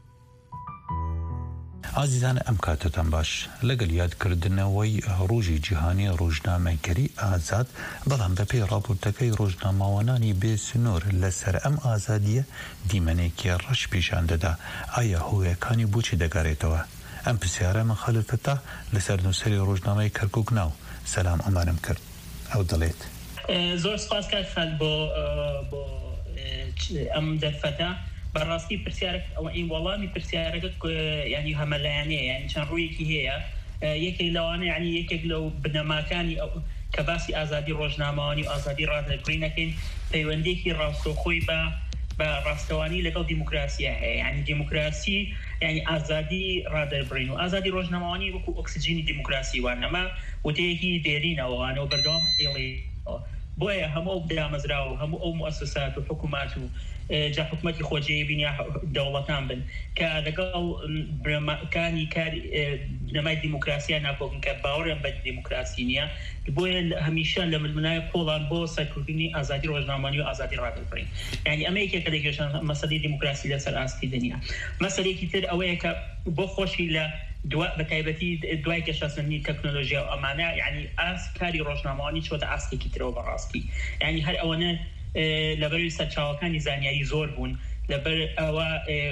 ئازیزان ئەم کاتتان باش لەگەڵ یادکردنەوەی ڕۆژی جیهانی ڕۆژنامەگەری ئازاد بەڵام بەپێی ڕاپۆرتەکەی ڕۆژنامەوانانی بێسنوور لەسەر ئەم ئازادیە دیمەنێکی ڕەش پیشان دەدا ئایا هۆیەکانی بۆچی دەگەڕێتەوە ئەم پرسیارە من خەلتتا لەسەر نووسەری ڕۆژنامەی کەرکووک ناو سەلام ئەمانم کرد ئەو دەڵێت زۆر سپاس کات خەل بۆ بۆ ئەم دەرفەتە بەڕاستی پرسیارێک ئەوە ئین وەڵامی پرسیارەکەت ینی هەمەلایەنەیە یعنی چەند ڕوویەکی هەیە یەکێک لەوانە ینی یەکێک لەو بنەماکانی کە باسی ئازادی ڕۆژنامەوانی و ئازادی ڕادەربڕینەکەین پەیوەندێکی ڕاستەوخۆی بە بە ڕاستەوانی لەگەڵ دیموکراسیە هەیە ینی دیموکراسی ینی ئازادی ڕادەربڕین و ئازادی ڕۆژنامەوانی وەکو ئۆکسیجینی دیموکراسی وانەمە وتەیەکی دێرینەوەوانەوە بەردەوام ئێڵێ بۆیە هەموو دامەزرا و هەموو ئەو مؤسسات و حکومات و جا حکومەتی خۆجێ بینیا دەوڵەتان بن کە لەگەڵ برەمەکانی بنەمای دیموکراسیە ناکۆبن کە باوەڕیان بە دیموکراسی نییە بۆیە هەمیشە لە ململای قۆڵان بۆ سەرکردنی ئازادی ڕۆژنامەنی و ئازادی ڕادەبڕین یعنی ئەمە یەکێکە لەکێشان مەسەلەی دیموکراسی لەسەر ئاستی دنیا مەسەلێکی تر ئەوەیە کە بۆ خۆشی لە بە تایبەتی دوای گەشەسەنی تەکنۆلۆژیا و ئەمانە یعنی ئاس کاری ڕۆژنامەوانی چۆتە ئاستێکی ترەوە بەڕاستی یعنی هەر ئەوەنە لەبەروی سەرچاوەکانی زانیاری زۆر بوون لەبەر ئەوە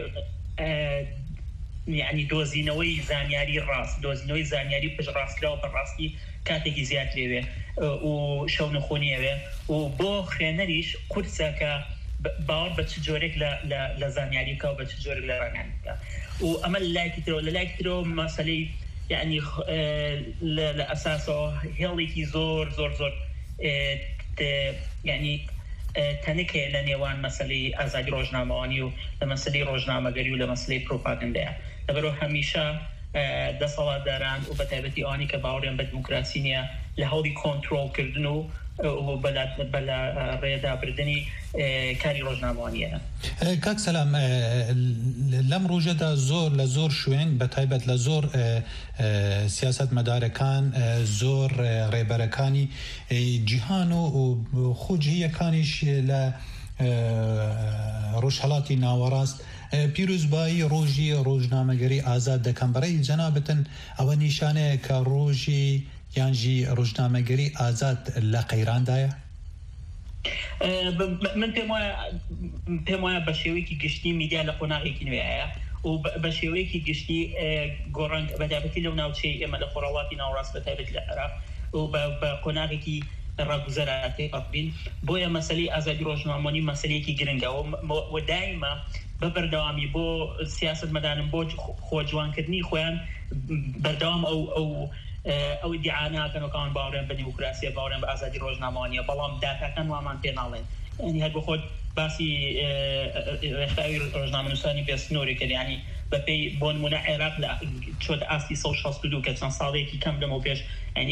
یعنی دۆزینەوەی زانیاری ڕاست دۆزینەوەی زانیاری پشتڕاستکراوە بەڕاستی کاتێکی زیاترێوێ و شەو نەخۆنیەوێ و بۆ خوێنەریش قورسە کە باوەڕ بە چ جۆرێک لە زانیاریکە و بە چ جۆرێک لە ڕانیانکە و ئەمە لایکی ترەوە لە لایکی ترەوە مەسەلەی یعنی لە ئەساسەوە هێڵێکی زۆر زۆر زۆر یعنی تەنکێ لە نێوان مەسەلەی ئازادی ڕۆژنامەوانی و لە مەسەلەی ڕۆژنامەگەری و لە مەسەلەی پرۆپاگەندەیە لەبەرەوە هەمیشە دەسەڵاتداران و بە تایبەتی ئەوانی کە باوەڕیان بە دیموکراسی نییە لە هەوڵی کۆنتڕۆڵکردن و بەلە ڕێدابردنی کاری ڕۆژنامەوانیە. کاک سەلام لەم ڕۆژەدا زۆر لە زۆر شوێن بە تایبەت لە زۆر سیاست مەدارەکان زۆر ڕێبەرەکانی جیهان و خوجیەکانیش لە ڕۆژهەڵاتی ناوەڕاست پیرۆزبایی ڕۆژی ڕۆژنامەگەری ئازاد دەکەم بەڕێی جەنابەتن ئەوە نیشانەیە کە ڕۆژی یانجی ڕۆژنامەگەری ئازاد لە قەیراندایە؟ من پێم وایە پێم وایە بە شێوەیەکی گشتی میدیا لە قۆناغێکی نوێیە و بە شێوەیەکی گشتی گۆڕنگ بەدابەتی لەو ناوچەی ئێمە لە خۆڕەڵاتی ناوڕاست بە تایبەت لە عێراق و بە قۆناغێکی ڕاگوزەراتێ قەبین بۆیە مەسەلەی ئازادی ڕۆژنامەوانی مەسەلەیەکی گرنگە و دایمە بە بەردەوامی بۆ سیاست مەدانم بۆ خۆجوانکردنی خۆیان بەردەوام ئەو ئەو ئەو دیعاناکەنەوەکان باوەڕیان بە دیموکراسیە باوەڕیان بە ئازادی ڕۆژنامەوانیە بەڵام داتاکان وامان پێ ناڵێن ینی هەر بە خۆت باسی ڕێکخراوی ڕۆژنامەنووسانی بێسنۆری کرد ینی بەپێی بۆ نمونە عێراق چۆت ئاستی سەد و شەست و دوو کە چەند ساڵێکی کەم لەمەوە پێش ینی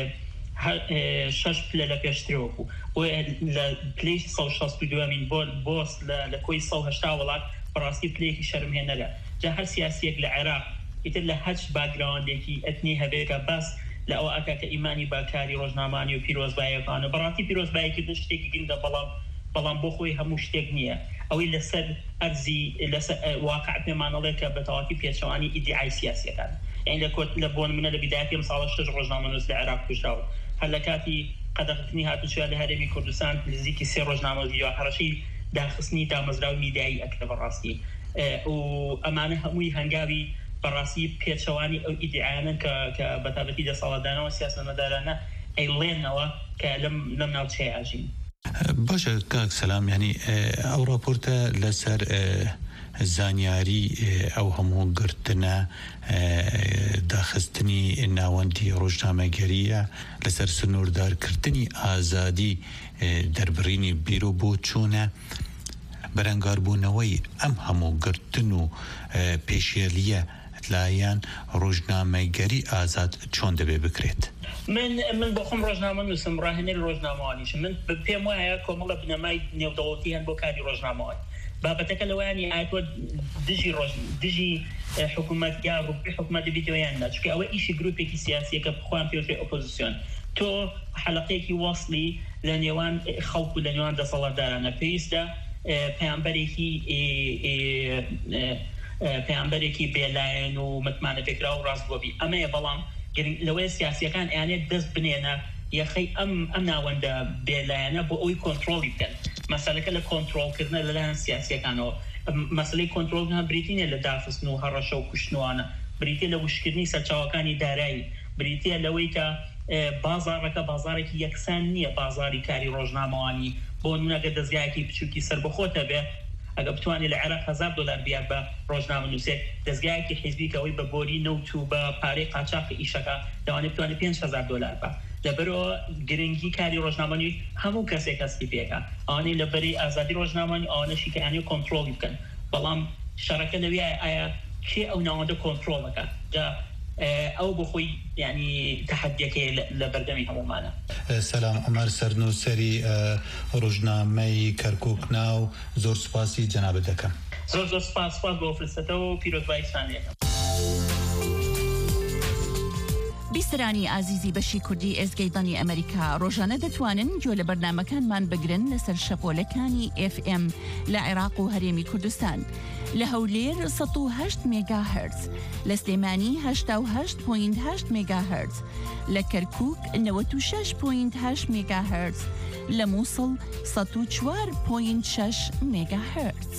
شەش پلە لە پێشترەوە بوو بۆ لە پلەی سەد و شەست و دووەمین بۆ لە کۆی سەد و هەشتا وڵات بەڕاستی پلەیەکی شەرمهێنەرە جا هەر سیاسیەک لە عێراق ئیتر لە هەچ باگراوندێکی ئەتنی هەبێتە بەس لە ئەوە ئاکا کە ئیمانی باکاری ڕۆژنامانی و پیرۆزبایەکانە بەڕاستی پیرۆزبایەکردن شتێکی گرنگە بەڵام بەڵام بۆ خۆی هەموو شتێک نییە ئەوەی لەسەر ئەرزی لەسەر واقع پێمانەڵێ کە بە تەواتی پێچەوانی ئیدعای سیاسیەکان یعنی لە کۆت لە بۆ نمونە لە بیدایەتی ئەم ساڵە شەش ڕۆژنامەنووس لە عێراق کوژراوە هەر لە کاتی قەدەغتنی هاتوچوە لە هەرێمی کوردستان نزیکی سێ ڕۆژنامەویە هەڕەشەی داخستنی دامەزراوی میدیایی ئەکرد بەڕاستی و ئەمانە هەمووی هەنگاوی بەڕاستی پێچەوانی ئەو ئیدعایانن کە بەتابەتی دەسەڵاتدارانەوە سیاسەتمەدارانە ئەیڵێنەوە کە لەم ناوچەیە ئاژین. باشە کاک سەلام ینی ئەو راپۆرتە لەسەر زانیاری ئەو هەموو گرتنە داخستنی ناوەندی ڕۆژنامەگەریە لەسەر سنووردارکردنی ئازادی دەربڕینی بیرۆ بۆ چوونە بەرەنگاربوونەوەی ئەم هەموو گرتن و پێشێلیە لایەن ڕۆژنامەگەری ئازاد چۆن دەبێ بکرێت؟ من من بۆ خۆم ڕۆژنامە نووسم ڕاهێنەری ڕۆژنامەوانیش من پێم وایە کۆمەڵە بنەمای نێودەوڵەتی هەن بۆ کاری ڕۆژنامەوان بابەتەکە لەوەیانی ئاەوە دژی ڕۆژ دژی حکوومەت یا ڕوبی حکوومەت بیتۆیاندا چکە ئەوە ئیشی گروپێکی سیاسیەکە بخوان پێوتێ ئۆپۆزیسیۆن تۆ حەلقەیەکی وەصلی لە نێوان خەڵک و لە نێوان دەسەڵاتدارانە پێویستە پەیامبەرێکی پەیامبەرێکی بێلایەن و متمانە فکرا و ڕاستگۆبی ئەمەیە بەڵام لەوەی سیاسیەکان ئەیانێت دەست بنێنە یەخەی ئەم ئەم ناوەندە بێلایەنە بۆ ئەوی کۆنتڕۆڵی بکەن مەسەلەکە لە کۆنتڕۆڵکردنە لەلایەن سیاسیەکانەوە مەسلەی کۆنتڕۆڵ بریتینە لە داخستن و هەڕەشە و کوشتنوانە بریتە لە وشکردنی سەرچاوەکانی دارایی بریتە لەوەی کە بازارەکە بازارێکی یەکسان نییە بازاری کاری ڕۆژنامەوانی بۆ نمونەگە دەستگایەکی بچووکی سەربەخۆتە بێ ئەگە بتوانێت لە عێراق هەزار دلار بیار بە ڕۆژنامەنووسێک دەستگایەکی حیزبیکەوەی بە بۆری نەوت و بە پارەی قاچاقی ئیشەکە دەوانێت بتوانێت پێنج هەزار دلار بە لەبەرەوە گرنگی کاری ڕۆژنامەنی هەموو کەسێک هەستی پێکە ئەوانەی لەبەری ئازادی ڕۆژنامەوانی ئەوانەشی کە ئەیانێ کۆنتڕۆڵی بکەن بەڵام شەڕەکە لەوێ ئایا کێ ئەو ناوەندە کۆنتڕۆڵەکە جا ئەو بخۆی ینی تحدیەکەی لە بەردەمی هەمومانە. سەلام عومەر سەرنووسەری ڕۆژنامەی کەرکووک ناو زۆر سوپاسی جەنابەت دەکەم. زۆر زۆر سپاس سپاس بۆ فرسەتەوە و پیرۆزباییسانیەکەم. بیسەرانی ئازیزی بەشی کوردی ئێزگەیدانی ئەمریکا ڕۆژانە دەتوانن گوێ لە بەرنامەکانمان بگرن لەسەر شەپۆلەکانی ئف ئێم لە عێراق و هەرێمی کوردستان لە هەولێر سەد و هەشت مێگاهرتز، لە سلێمانی هەشتا و هەشت پۆینت هەشت مێگاهرتز، لە کەرکووک نەوەت و شەش پۆینت هەشت مێگاهرتز، لە مووسڵ سەد و چوار پۆینت شەش مێگاهرتز.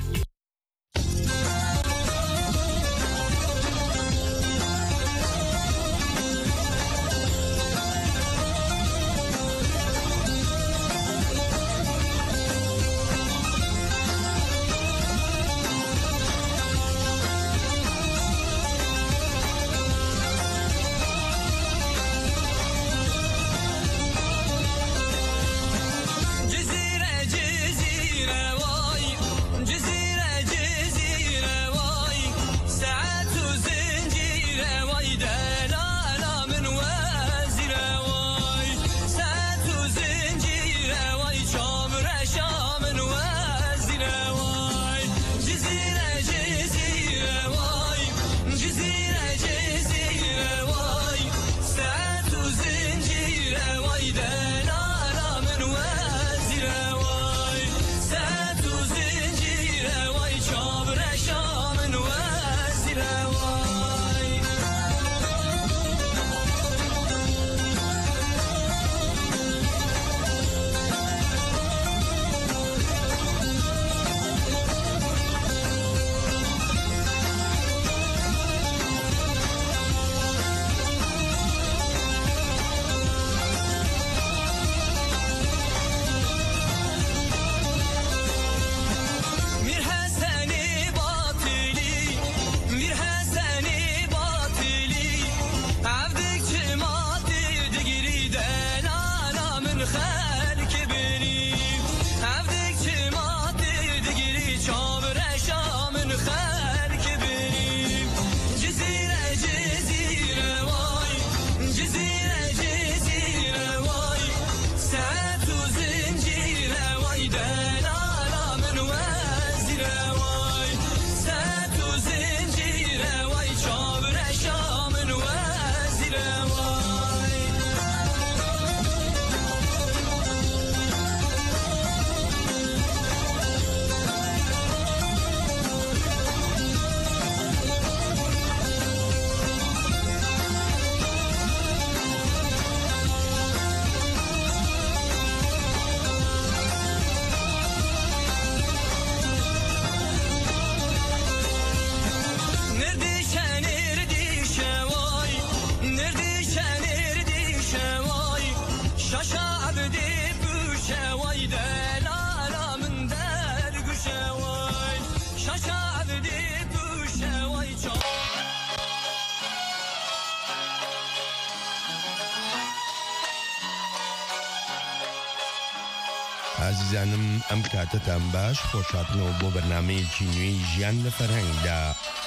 عزیزانم ئەم کاتتان باش خۆشاتنەوە بۆ بەرنامەیەکی نوێی ژیان لە فەرهەنگدا.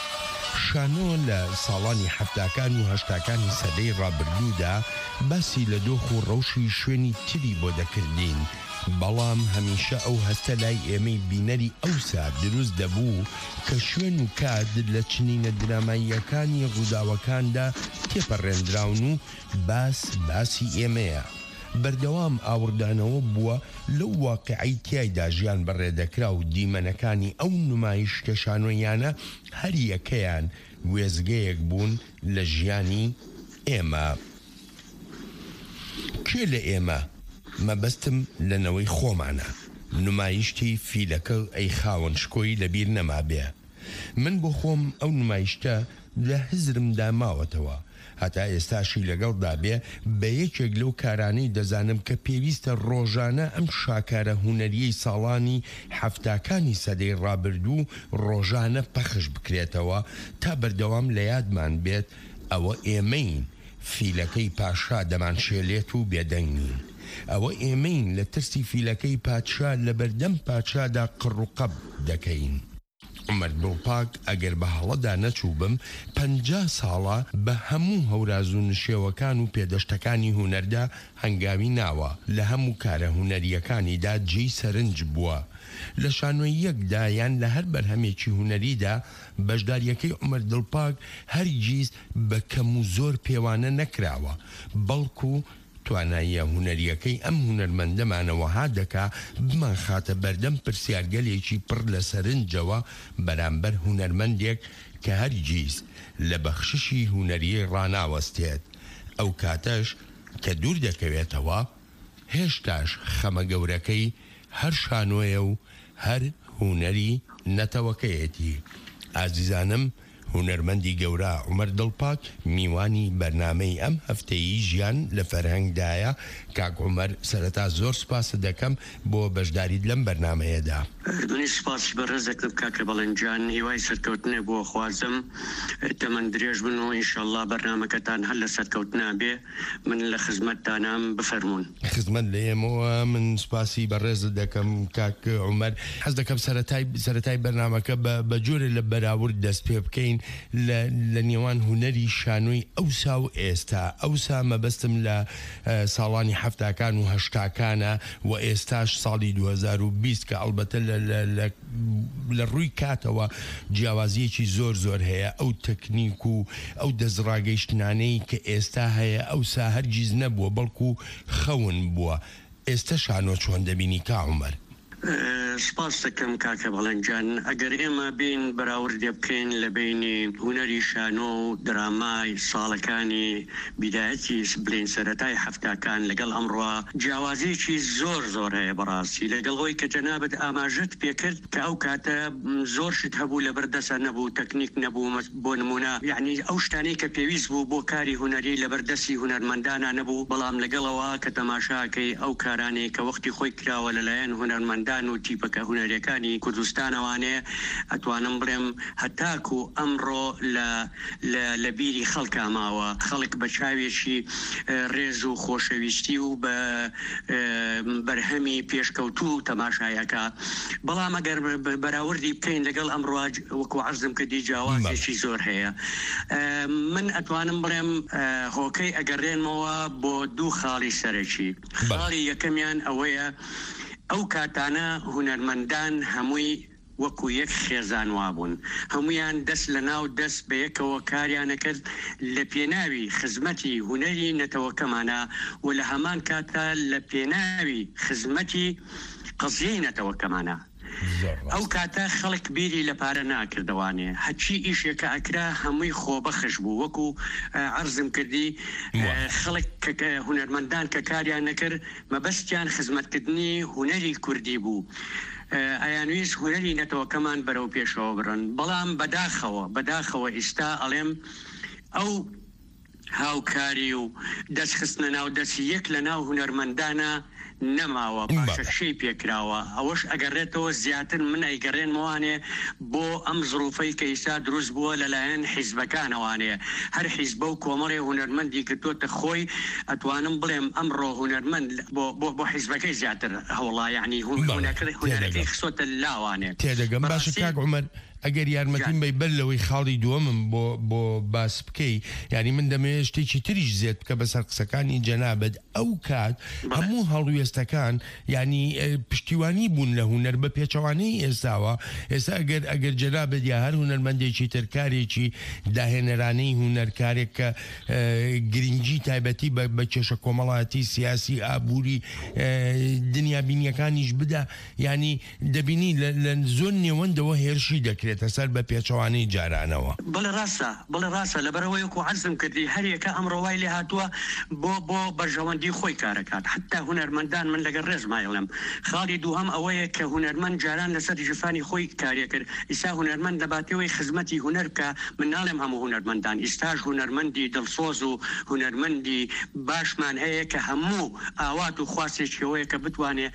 شانۆ لە ساڵانی حەفتاکان و هەشتاکانی سەدەی ڕابردوودا باسی لە دۆخ و ڕەوشی شوێنی تری بۆ دەکردین، بەڵام هەمیشە ئەو هەستە لای ئێمەی بینەری ئەوسا دروست دەبوو کە شوێن و کات لە چنینە دراماییەکانی ڕووداوەکاندا تێپەڕێنراون و باس باسی ئێمەیە. بەردەوام ئاوردانەوە بووە لەو واقعی تیایدا ژیان بەڕێدەکرا و دیمەنەکانی ئەو نمایش کەشانۆیانە هەر یەکەیان وێزگەیەک بوون لە ژیانی ئێمە. کێ لە ئێمە مەبەستم لەنەوەی خۆمانە، نمایشتی فیلەکە ئەی خاوەن شکۆی لەبیر نەمابێ. من بۆ خۆم ئەو نمایشتە لە حزرمدا ماوەتەوە، هەتا ئێستاشی لەگەڵدا بێ بە یەکێک لەو کارانەی دەزانم کە پێویستە ڕۆژانە ئەم شاکارە هونەریەی ساڵانی حەفتاکانی سەدەی ڕابردوو ڕۆژانە پەخش بکرێتەوە تا بەردەوام لە یادمان بێت ئەوە ئێمەین، فیلەکەی پاشا دەمانشێلێت و بێدەنگین. ئەوە ئێمەین لە ترسی فیلەکەی پادشا لە بەردەم پادشادا قڕ و قەب دەکەین. عمەر دڵپاک ئەگەر بە هەڵەدا نەچوو پەنجا ساڵە بە هەموو هەوراز و نشێوەکان و پێدەشتەکانی هونەردا هەنگاوی ناوە لە هەموو کارە هونەریەکانیدا جێی سەرنج بووە لە شانۆی یەکدا یان لە هەر بەرهەمێکی هونەریدا بەشداریەکەی عومەر دڵپاک هەرگیز بە کەم و زۆر پێوانە نەکراوە بەڵکو تواناییە هونەریەکەی ئەم هونەرمەندەمانەوەها دەکا بمان خاتە بەردەم پرسیارگەلێکی پڕ لە سەرنجەوە بەرامبەر هونەرمەندێک کە هەرگیز لە بەخششی هونەریی ڕاناوەستێت ئەو کاتەش کە دوور دەکەوێتەوە هێشتاش خەمە گەورەکەی هەر شانۆیە و هەر هونەری نەتەوەکەیەتی. ئازیزانم هونەرمەندی گەورە عومەر دڵپاک میوانی بەرنامەی ئەم هەفتەیی ژیان لە فەرهەنگدایە. کاک عومەر سەرەتا زۆر سوپاسە دەکەم بۆ بەشداریت لەم بەرنامەیەدا. دونی سپاسی بەڕێز دەکەم کاکە بەڵەنجان، هیوای سەرکەوتنێ بۆ خوازم تەمەند درێژ بن و ئینشەڵڵا بەرنامەکەتان هەر لە سەرکەوتنا بێ. من لە خزمەتتانم بفەرمونون. خزمەت لە ئێمەوە من سپاسی بەڕێز دەکەم کاک عومەر. حەز دەکەم سەرەتای سەرەتای بەرنامەکە بە جۆرە لە بەراورد دەست پێ بکەین لە نێوان هونەری شانۆی ئەوسا و ئێستا. ئەوسا مەبەستم لە ساڵانی هەفتاکان و هەشتاکانە و ئێستاش ساڵی دوو هەزار و بیست کە ئەڵبەتە لە ڕووی کاتەوە جیاوازیەکی زۆر زۆر هەیە. ئەو تەکنیک و ئەو دەستڕاگەیشتنانەی کە ئێستا هەیە ئەوسا هەرگیز نەبووە بەڵکو خەون بووە. ئێستا شانۆ چۆن دەبینی کا عومەر؟ سپاس دەکەم کاکە بەڵەنجان. ئەگەر ئێمە بین بەراوردێ بکەین لە بینی هونەری شانۆ و درامای ساڵەکانی بیدایەتی بڵین سەرەتای هەفتاکان لەگەڵ ئەمڕۆ جیاوازیەکی زۆر زۆر هەیە بەڕاستی لەگەڵ ئەوەی کە جەنابەت ئاماژەت پێکرد کە ئەو کاتە زۆر شت هەبوو لە بەردەسە نەبوو، تەکنیک نەبوو، بۆ نمونە یعنی ئەو شتانەی کە پێویست بوو بۆ کاری هونەری لە بەردەستی هونەرمەندانە نەبوو. بەڵام لەگەڵەوە کە تەماشاکەی ئەو کارانەی کە وەختی خۆی کراوە لەلایەن هونەرمەندان و تیپەکە هونەریەکانی کوردستانەوانەیە ئەتوانم بڵێم هەتاکو ئەمڕۆ لە بیری خەڵکا ماوە. خەڵک بە چاوێکی ڕێز و خۆشەویستی و بە بەرهەمی پێشکەوتوو تەماشایەکە. بەڵام ئەگەر بەراوردی بکەین لەگەڵ ئەمڕۆ وەکو عەرزم کردی جیاوازێکی زۆر هەیە. من ئەتوانم بڵێم هۆکەی ئەگەڕێنمەوە بۆ دوو خاڵی سەرەکی. خاڵی یەکەمیان ئەوەیە ئەو کاتانە هونەرمەندان هەمووی وەکو یەک خێزان وابوون، هەمویان دەست لە ناو دەست بە یەکەوە کاریانەکرد لە پێناوی خزمەتی هونەری نەتەوەکەمانە و لە هەمان کاتە لە پێناوی خزمەتی قەزیەی نەتەوەکەمانە. ئەو کاتە خەڵک بیری لە پارە ناکردوانێ، هەچی ئیشێکە ئەکرا هەمووی خۆبەخش بوو. وەکو عەرزم کردی خەڵک هونەرمەندان کە کاریان نەکرد مەبەستیان خزمەتکردنی هونەری کوردی بوو. ئەیانویست هونەری نەتەوەکەمان بەرەو پێشەوە بڕن. بەڵام بەداخەوە بەداخەوە ئێستا ئەڵێم ئەو هاوکاری و دەستخستنە ناو دەستی یەک لە ناو هونەرمەندانە نەماوە، پاشەشەی پێکراوە. ئەوەش ئەگەڕێتەوە زیاتر من ئەیگەڕێنمەوانێ بۆ ئەم زروفەی کە ئێستا دروست بووە لەلایەن حیزبەکانەوانەیە. هەر حیزبە و کۆمەڵی هونەرمەندی کردوتە خۆی. ئەتوانم بڵێم ئەمڕۆ هونەرمەند بۆ حیزبەکەی زیاتر هەوڵا یعنی هونەرەکەی خسۆتە لاوانێ. تێدەگەم باشە کاک عومەر ئەگەر یارمەتیم بەی بەر لەوەی خاڵی دووەمم بۆ بۆ باس بکەی، یعنی من دەمەوێت شتێکی تریش زێت بکە بەسەر قسەکانی جەنابەت. ئەو کات هەموو هەڵوێستەکان یعنی پشتیوانی بوون لە هونەر بە پێچەوانەی ئێستاوە. ئێستا ئەگەر ئەگەر جەنابەت یا هەر هونەرمەندێکی ترکارێکی داهێنەرانەی هونەرکارێک کە گرنگی تایبەتی بە کێشە کۆمەڵایەتی سیاسی ئابووری دنیا بینیەکانیش بدا، یعنی دەبینی لە زۆر نێوەندەوە هێرشی دەکرێت سەر بە پێچەوانەی جارانەوە. بڵێ ڕاستە بڵێ ڕاستە لەبەرەوەی وەکو عەرزم کردی هەریەکە ئەمڕۆوای لێ هاتووە بۆ بۆ بەرژەوەندی خۆی کارەکات. حتا هونەرمەندان من لەگەڵ ڕێز مایڵم. خاڵی دووهەم ئەوەیە کە هونەرمەند جاران لەسەر ژفانی خۆی کارێ کرد. ئیستا هونەرمەند لەباتەوەی خزمەتی هونەر بکە. من ناڵێم هەموو هونەرمەندان، ئیستاش هونەرمەندی دڵسۆز و هونەرمەندی باشمان هەیە کە هەموو ئاوات و خواستێک شێوەیە کە بتوانێت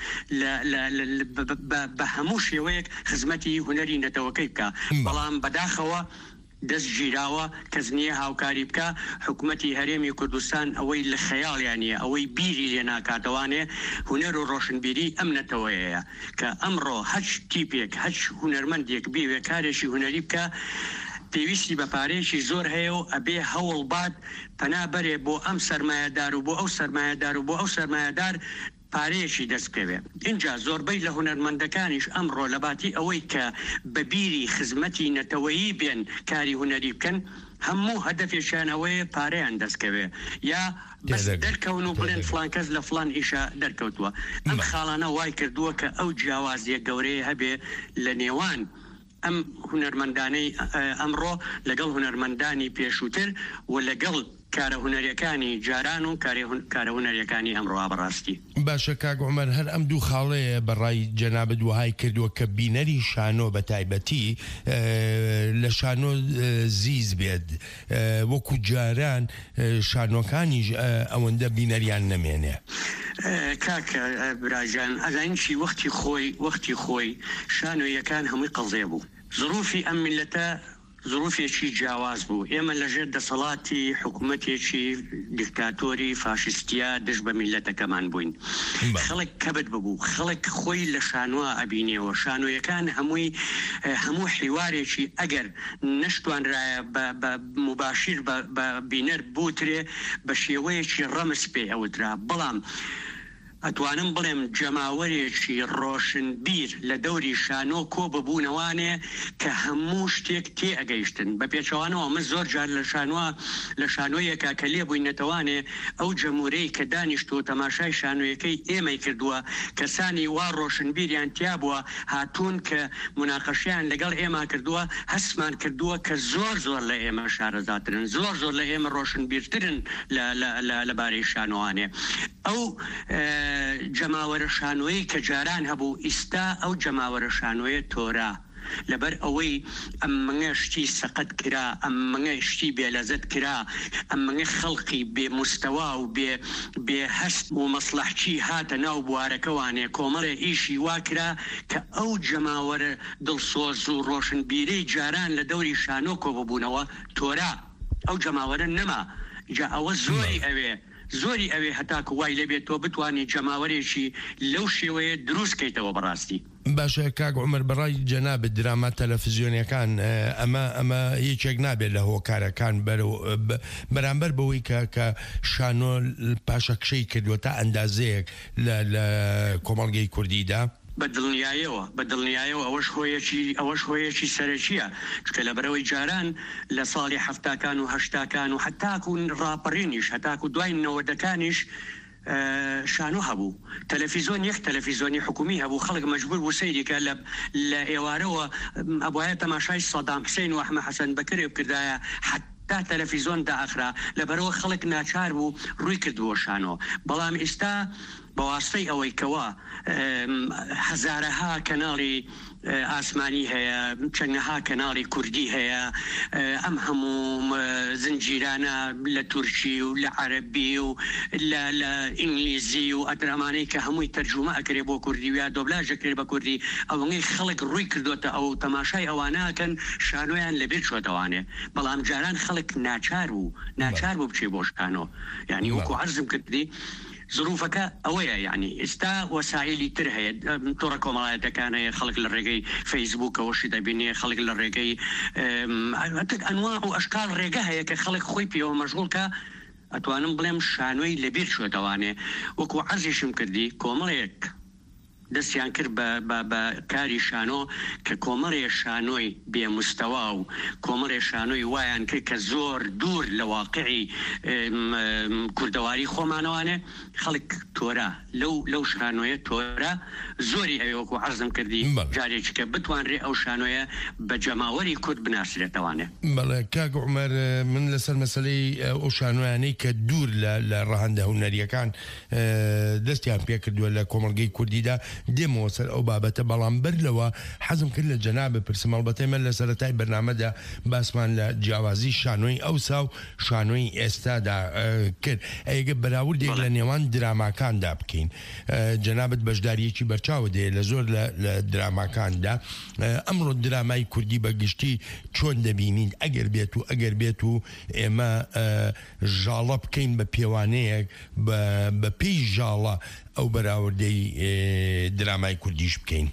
بە هەموو شێوەیەک خزمەتی هونەری نەتەوەکەی بکە. بەڵام بەداخەوە دەست گیراوە کەس نییە هاوکاری بکە حکوومەتی هەرێمی کوردستان ئەوەی لە خەیاڵیانە ئەوەی بیری لێ ناکاتەوانێ هونەر و ڕۆشنبیری ئەم نەتەوەیە کە ئەمڕۆ هەچ تیپێک هەچ هونەرمەندێک بێوێ کارێکی هونەری بکە پێویستی بە پارێکی زۆر هەیە و ئەبێ هەوڵ بات پەنابەرێ بۆ ئەم سەرمایەدار و بۆ ئەو سەرمایەدار و بۆ ئەو سەرمایەدار پارەیەکی دەستکەوێ. اینجا زۆربەی لە هونەرمەندەکانیش ئەمڕۆ لەباتی ئەوەی کە بەبیری خزمەتی نەتەوەیی بێن کاری هونەری بکەن هەموو هەدەفێکیانەوەیە پارەیان دەستکەوێ یا بەس دەرکەون و بڵێن فلان کەس لە فلان ئیشە دەرکەوتووە. ئەم خاڵانە وای کردووە کە ئەو جیاوازیە گەورەیە هەبێ لە نێوان ئەم هونەرمەندانەی ئەمڕۆ لەگەڵ هونەرمەندانی پێشووتر و لەگەڵ کارە هونەریەکانی جاران و کارە هونەریەکانی ئەمڕۆ بەڕاستی. باشە کاک عومەر هەر ئەم دوو خاڵەیە بەڕای جەنابەت وهای کردووە کە بینەری شانۆ بە تایبەتی لە شانۆ زیز بێت وەکو جاران شانۆکانیش ئەوەندە بینەریان نەمێنێ. کاکە براژان ئەزانشی وەختی خۆی وەختی خۆی شانۆیەکان هەمووی قەڵزێ بوو. ظروفی ئەم میلەتە ظروفێکی جیاواز بوو. ئێمە لەژێر دەسەڵاتی حکوومەتێکی دیکتاتۆری فاشستیا دژ بە میلەتەکەمان بووین. خەڵک کەبت ببوو خەڵک خۆی لە شانوە ئەبینێەوە شانۆیەکان هەمووی هەموو حیوارێکی ئەگەر نەشتوانرایە بە مباشیر بە بینەر بوترێ بە شێوەیەکی ڕەمز پێ ئەوترا. بەڵام ئەتوانم بڵێم جەماوەرێکی ڕۆشنبیر لە دەوری شانۆ کۆ ببوونەوانێ کە هەموو شتێک تێ ئەگەیشتن بە پێچەوانەوە من زۆر جار لە شانوە لە شانۆیەکە کە لێ بووین نەتەوانێ ئەو جەمهورەی کە دانیشتۆ تەماشای شانۆیەکەی ئێمەی کردووە کەسانی وا ڕۆشنبیریان تیا بووە هاتوون کە مناقەشیان لەگەڵ ئێمە کردووە هەستمان کردووە کە زۆر زۆر لە ئێمە شارەزاترن زۆر زۆر لە ئێمە ڕۆشنبیرترن لەبارەی شانۆوانێ. ئەو جەماوەرە شانۆیی کە جاران هەبوو ئیستا ئەو جەماوەرە شانۆیە تۆرا لەبەر ئەوەی ئەم مەنگە شتی سەقەت کرا ئەم مەنگە شتی بێلەزەت کرا ئەم مەنگە خەڵقی بێ مستەوا و بێ بێ هەست و مەسلەحچی هاتە ناو بوارەکەوانێ کۆمەڵێ ئیشی وا کرا کە ئەو جەماوەرە دڵسۆز و ڕۆشنبیرەی جاران لە دەوری شانۆ کۆ ببوونەوە تۆرا ئەو جەماوەرە نەما جا ئەوە زۆری ئەوێ زۆری ئەوێ هەتاکو وای لەبێت تۆ بتوانانی جەماوەرێکی لەو شێوەیە دروستکەیتەوە بەڕاستی. باشە کاک عومەر بەڕای جەنابەت دراما تەلەڤیزیۆنیەکان ئەمە ئەمە یەکێک نابێت لە هۆکارەکان بەرامبەر بەوەی کە کە شانۆ پاشە کشەی کردووە تا ئەندازەیەک لە کۆمەڵگەی کوردیدا بە دڵنیایەوە بە دڵنیایەوە ئەوەش هۆیەکی ئەوەش هۆیەکی سەرەکیە چکە لە بەرەوەی جاران لە ساڵی هەفتاکان و هەشتاکان و هەتاکو ڕاپەڕینیش هەتاکو دوای نەوەدەکانیش شانۆ هەبوو تەلەڤیزۆن یەک تەلەڤیزۆنی حکومی هەبوو خەڵک مەجبور بوو سەیریکە لە ئێوارەوە ئەبوایە تەماشای سەدام حوسێن و ئەحمەد حەسەن بەکرێ بکردایە تا تەلەڤیزۆن داخرا لەبەرەوە خەڵک ناچار بوو ڕووی کردووە شانۆ. بەڵام ئێستا بەواستەی ئەوەی کەوە هەزارەها کەناڵی ئاسمانی هەیە چەندەها کەناڵی کوردی هەیە ئەم هەموو زنجیرانە لە تورکی و لە عەرەبی و لە ئینگلیزی و ئەترامانەی کە هەمووی تەرجومە ئەکرێ بۆ کوردی ویا دۆبلاژەکرێ بە کوردی ئەوەی خەڵک ڕووی کردوتە ئەو تەماشای ئەوانەکەن شانۆیان لەبێت چۆتەوانێ. بەڵام جاران خەڵک ناچار بوو ناچار بوو بچێ بۆ شانۆ یعنی وەکو عەرزم کردی ظروفەکە ئەوەیە یعنی ئێستا وەسایلی تر هەیە تۆڕە کۆمەڵایەتەکان هەیە خەڵک لە ڕێگەی فەیسبووکەوەشی دەبینێ خەڵک لە ڕێگەی ئەنواع و ئەشکال ڕێگە هەیە کە خەڵک خۆی پێوە مەشغوڵکە ئەتوانم بڵێم شانۆی لەبیر چۆتەوانێ وەکو عەرزیشم کردی کۆمەڵێک دەستیان کرد بە کاری شانۆ کە کۆمەڵێ شانۆی بێمستەوا و کۆمەڵێ شانۆی وایان کرد کە زۆر دوور لە واقعی کوردەواری خۆمانەوانێ خەڵک تۆرە لەو لەو شانۆیە تۆرە زۆری ئەوێ وەکو عەرزم کردی جارێکی کە بتوانرێ ئەو شانۆیە بە جەماوەری کورد بناسرێتەوانێ. بەڵێ کاک عومەر من لەسەر مەسەلەی ئەو شانۆیانەی کە دوور لە ڕەهەندە هونەریەکان دەستیان پێ کردووە لە کۆمەڵگەی کوردیدا دێمەوە سەر ئەو بابەتە بەڵام بەر لەوە حەزم کرد لە جەنابە پرسم هەڵبەتە من لە سەرەتای بەرنامەدا باسمان لە جیاوازی شانۆی ئەوسا و شانۆی ئێستادا کرد ئەگە بەراوردێک لە نێوان دراماکاندا بکەین جەنابەت بەشداریەکی بەرچاوە دێ لە زۆر لە دراماکاندا ئەمڕۆ درامای کوردی بەگشتی چۆن دەبینین ئەگەر بێت و ئەگەر بێت و ئێمە ژاڵە بکەین بە پێوانەیەک بە پێی ژاڵە ئەو بەراوردەی درامای کوردیش بکەین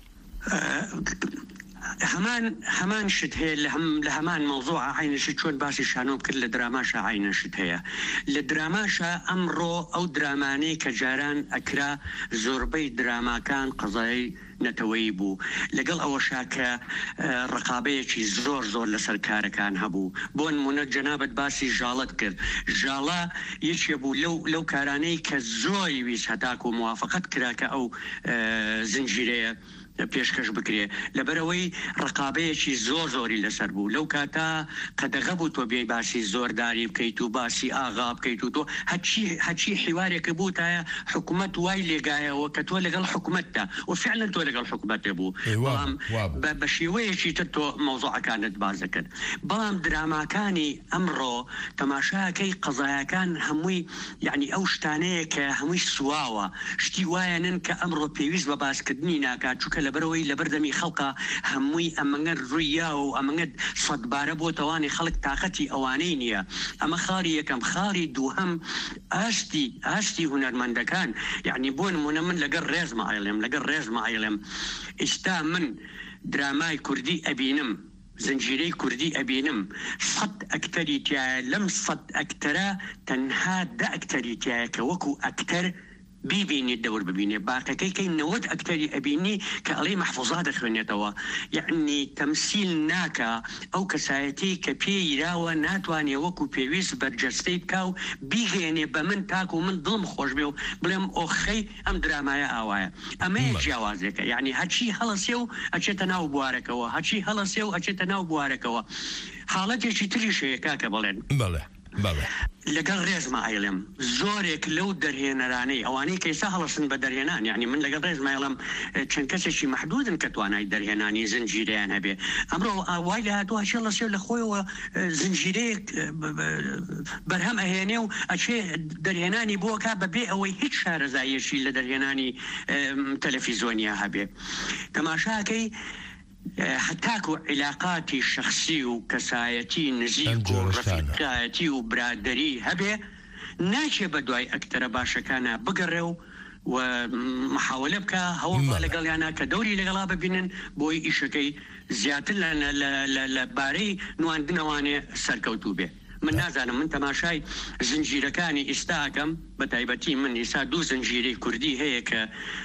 هەمان هەمان شت هەیە لە هەمان مەوزوع عینەشت چۆن باسی شانۆ کرد لە دراماشە عینەشت هەیە لە دراماشە ئەمڕۆ ئەو درامانەی کە جاران ئەکرا زۆربەی دراماکان قەزای نەتەوەی بوو لەگەڵ ئەوەشا کە ڕقابەیەکی زۆر زۆر لەسەر کارەکان هەبوو بۆ نمونە جەنابەت باسی ژاڵەت کرد ژاڵە یەکێ بوو لەو لەو کارانەی کە زۆری ویست هەتاک و موافقەت کرا کە ئەو زنجیرەیە پێشکەش بکرێ لەبەرەوەی ڕقابەیەکی زۆر زۆری لەسەر بوو لەو کاتا قەدەغە بوو تۆ بێ باسی زۆرداری بکەیت و باسی ئاغا بکەیت و تۆ هەچی حیوارێکە بوو تایە حکوومەت وای لێگایەوە کە تۆ لەگەڵ حکوومەتدا و فعلا تۆ لەگەڵ حکوومەتێ بوو بەڵام بە شێوەیەکی تر تۆ مەوزوعەکانت باز دەکرد بەڵام دراماکانی ئەمڕۆ تەماشاکەی قەزایەکان هەمووی یعنی ئەو شتانەیە کە هەمووی سواوە شتی وایەنن کە ئەمڕۆ پێویست بە باسکردنی ناکات چووکە لەبەرەوەی لە بەردەمی خەڵکە هەمووی ئەمەنگە ڕوویا و ئەمەنگە سەدبارە بۆ تەوانی خەڵک تااقەتی ئەوانەی نییە ئەمە خاڵی یەکەم خاڵی دووهەم ئاشتی ئاشتی هونەرمەندەکان یعنی بۆ نمونە من لەگەڵ ڕێزمە ئایڵێم لەگەڵ ڕێزمە ئایڵێم ئێستا من درامای کوردی ئەبینم زنجیرەی کوردی ئەبینم سەد ئەکتەری تایە لەم سەد ئەکتەرە تەنها دە ئەکتەری تایە کە وەکو ئەکتەر بیبینی دەور ببینێ باقەکەی کەی نەوەت ئەکتەری ئەبینی کە ئەڵێ مەحفوظا دەخوێنێتەوە یعنی تەمسیل ناکە ئەو کەسایەتی کە پێیراوە ناتوانێ وەکو پێویست بەرجەستەی بکا و بیغێنێ بە من تاک و من دڵم خۆش بێ و بڵێم ئۆخەی ئەم درامایە ئاوایە ئەمەیە جیاوازێکە یعنی هەچی هەڵەسێ و ئەچێتە ناو بوارەکەەوە هەچی هەڵەسێ و ئەچێتە ناو بوارەکەەوە حاڵەتێکی تریشەیە کاکە بڵێن بەڵێ لەگەڵ ڕێزمە ئایڵم زۆرێک لەو دەرهێنەرانەی ئەوانەی کەیسا هەڵەسن بە دەرهێنان یعنی من لەگەڵ ڕێزمایڵم چەند کەسێکی مەحدودن کە توانای دەرهێنانی زنجیرەیان هەبێ ئەمڕۆ ئاوای لە هاتووە هەچێ لەسێ لە خۆیەوە زنجیرەیەک بەرهەم ئەهێنێ و ئەچێ دەرهێنانی بۆکە بەبێ ئەوەی هیچ شارەزایەشی لە دەرهێنانی تەلەڤیزۆنیا هەبێ تەماشاکەی حتاکو علاقاتی شخصی و کەسایەتی نزیک و ڕەفیقایەتی و برادری هەبێ ناچێ بە دوای ئەکتەرە باشەکانە بگەڕێ و و محاولە بکە هەوڵ لەگەڵیانە کە دەوری لەگەڵا ببینن بۆی ئیشەکەی زیاتر لە بارەی نواندنەوانێ سەرکەوتوو بێ من نازانم من تەماشای زنجیرەکانی ئێستاکەم بە تایبەتی من ئێستا دوو زنجیرەی کوردی هەیە کە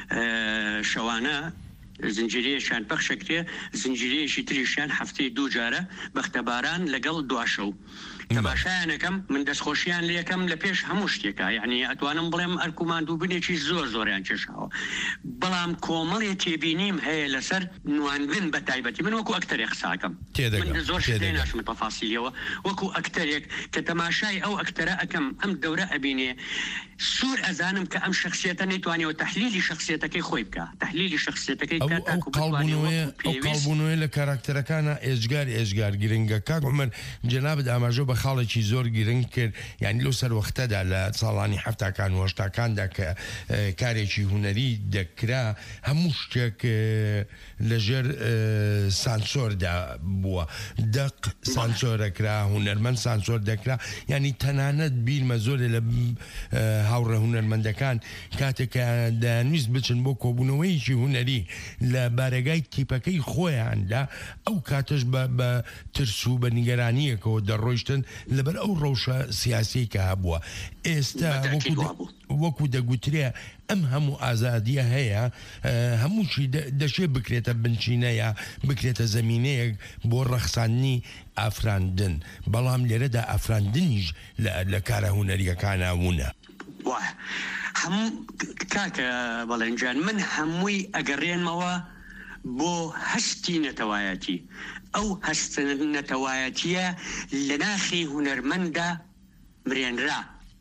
شەوانە زنجیرەیەشان پەخشەکرێ زنجیرەیەشی تریشیان هەفتەی دوو جارە بەختەباران لەگەڵ دواشەو تەماشایانەکەم من دەستخۆشییان لەکەم لە پێش هەموو شتێکە یعنی ئەتوانم بڵێم ئەرکوماند و بنێکی زۆر زۆریان چێشاوە بەڵام کۆمەڵێ تێبینیم هەیە لەسەر نواندن بە تایبەتی من وەکو ئەکتەرێ قساکەم من زۆر شتێ ناشمە تەفاسیلیەوە وەکو ئەکتەرێک کە تەماشای ئەو ئەکتەرە ئەەکەم ئەم دەورە ئەبینێ سوور ئەزانم کە ئەم شخصیەتە نەیتوانێەوە تحلیلی شخصیەتەکەی خۆی بکە تحلیلی شخصیەتەکەی قاڵبوونەوەی لە کاراکتەرەکانە ئێجگار ئێجگار گرنگە کاک عومەر جەنابەت ئاماژە بە خاڵێکی زۆر گرنگ کرد یعنی لەو سەر وەختەدا لە ساڵانی هەفتاکان و هەشتاکاندا کە کارێکی هونەری دەکرا هەموو شتێک لەژێر سانسۆردا بووە دەق سانسۆرەکرا هونەرمەند سانسۆر دەکرا یعنی تەنانەت بیرمە زۆرە لە هاوڕە هونەرمەندەکان کاتێکە دەیانویست بچن بۆ کۆبوونەوەیکی هونەری لە بارەگای تیپەکەی خۆیاندا ئەو کاتەش بە ترس و بە نیگەرانیەکەوە دەڕۆیشتن لەبەر ئەو ڕەوشە سیاسی کە هەبووە ئێستا وەکو دەگوترێ ئەم هەموو ئازادیە هەیە هەمووشی دەشێ بکرێتە بنچینەیە بکرێتە زەمینەیەک بۆ ڕەخساندنی ئافراندن بەڵام لێرەدا ئافراندنیش لە کارە هونەریەکانە وونە هەموو کاکە بەڵێنجان من هەمووی ئەگەڕێنمەوە بۆ هەستی نەتەوایەتی ئەو هەست نەتەوایەتیە لە ناخی هونەرمەندا مرێنرا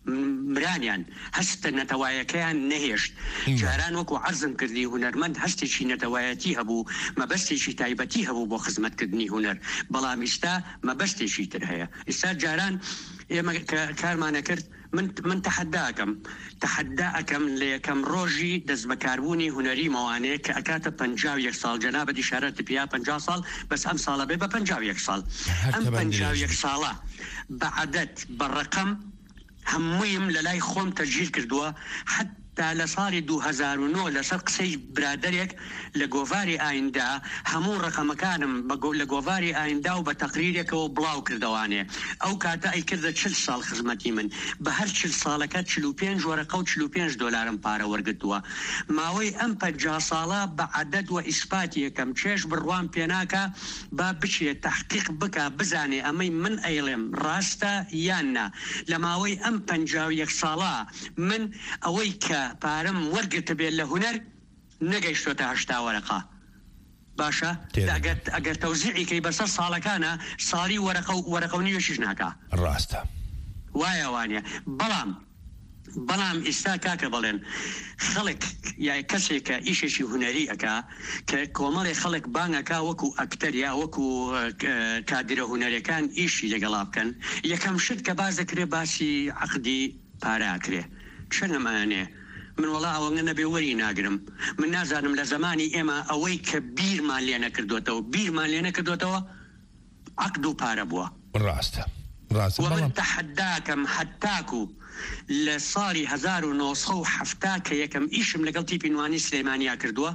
مرانیان هەستە نەتەوایەکەیان نەهێشت جاران وەکو عەرزم کردی هونەرمەند هەستێکی نەتەوایەتی هەبوو مەبەستێکی تایبەتی هەبوو بۆ خزمەتکردنی هونەر بەڵام ئێستا مەبەستێکی تر هەیە ئێستا جاران ئێمە کارمانە کرد من من تحداکەم تحداکەم لە یەکەم ڕۆژی دەست بەکاربوونی هونەری مەوانەیە کە ئەکاتە پەنجاو یەک ساڵ جەنابەت ئیشارەت پیا پەنجا ساڵ بەس ئەم ساڵە بێ بە پەنجاو یەک ساڵ ئەم پەنجاو یەک ساڵە بە عەدەد بە ڕەقەم هەموویم لە لای خۆم تەجیر کردووە حتی تا لە ساڵی دوو هەزار و نۆ لەسەر قسەی برادێک لە گۆڤاری ئایندا هەموو ڕقەمەکانم لە گۆڤاری ئایندا و بە تەقریرێکەوە بڵاو کردوانێ ئەو کاتە ئەی کردە چل ساڵ خزمەتی من بە هەر چل ساڵەکە چل و پێنج وەرەقە و چل و پێنج دۆلارم پارە وەرگتووە ماوەی ئەم پەنجا ساڵە بە عەدەد و ئیسپاتی یەکەم چێش بڕوان پێناکە با بچێت تەحقیق بکە بزانێ ئەمەی من ئەیڵێم ڕاستە یاننا لە ماوەی ئەم پەنجا و یەک ساڵە من ئەوەی کە پارەم وەرگتە بێت لە هونەر نەگەیشتۆتە هەشتا وەرەقە باشە ئەگەر تەوزیعی کەی بەسەر ساڵەکانە ساڵی وەرەقە و وەرەقە و نیوەشیش ناکا ڕاستە وایە وانە بەڵام بەڵام ئێستا کاکە بڵێن خەڵک یای کەسێک کە ئیشێکی هونەری ئەکا کە کۆمەڵی خەڵک بانگەکا وەکو ئەکتەریا وەکو کادرە هونەرەکان ئیشی لەگەڵا بکەن یەکەم شت کە باز دەکرێ باسی عەقدی پاراکرێ چەنەمانێ من وڵا ئەوەنگە نەبێ وەری ناگرم من نازانم لە زمانی ئێمە ئەوەی کە بیرمان لێ نەکردوێتەوە بیرمان لێ نەکردوێتەوە عەقد و پارە بووە ڕاستە ڕاستە ومن تەحەداکەم حەتاکو لە ساڵی هەزار و نۆ سەد و هەفتە کە یەکەم ئیشم لەگەڵ تیپی نوانی سلەیمانیا کردووە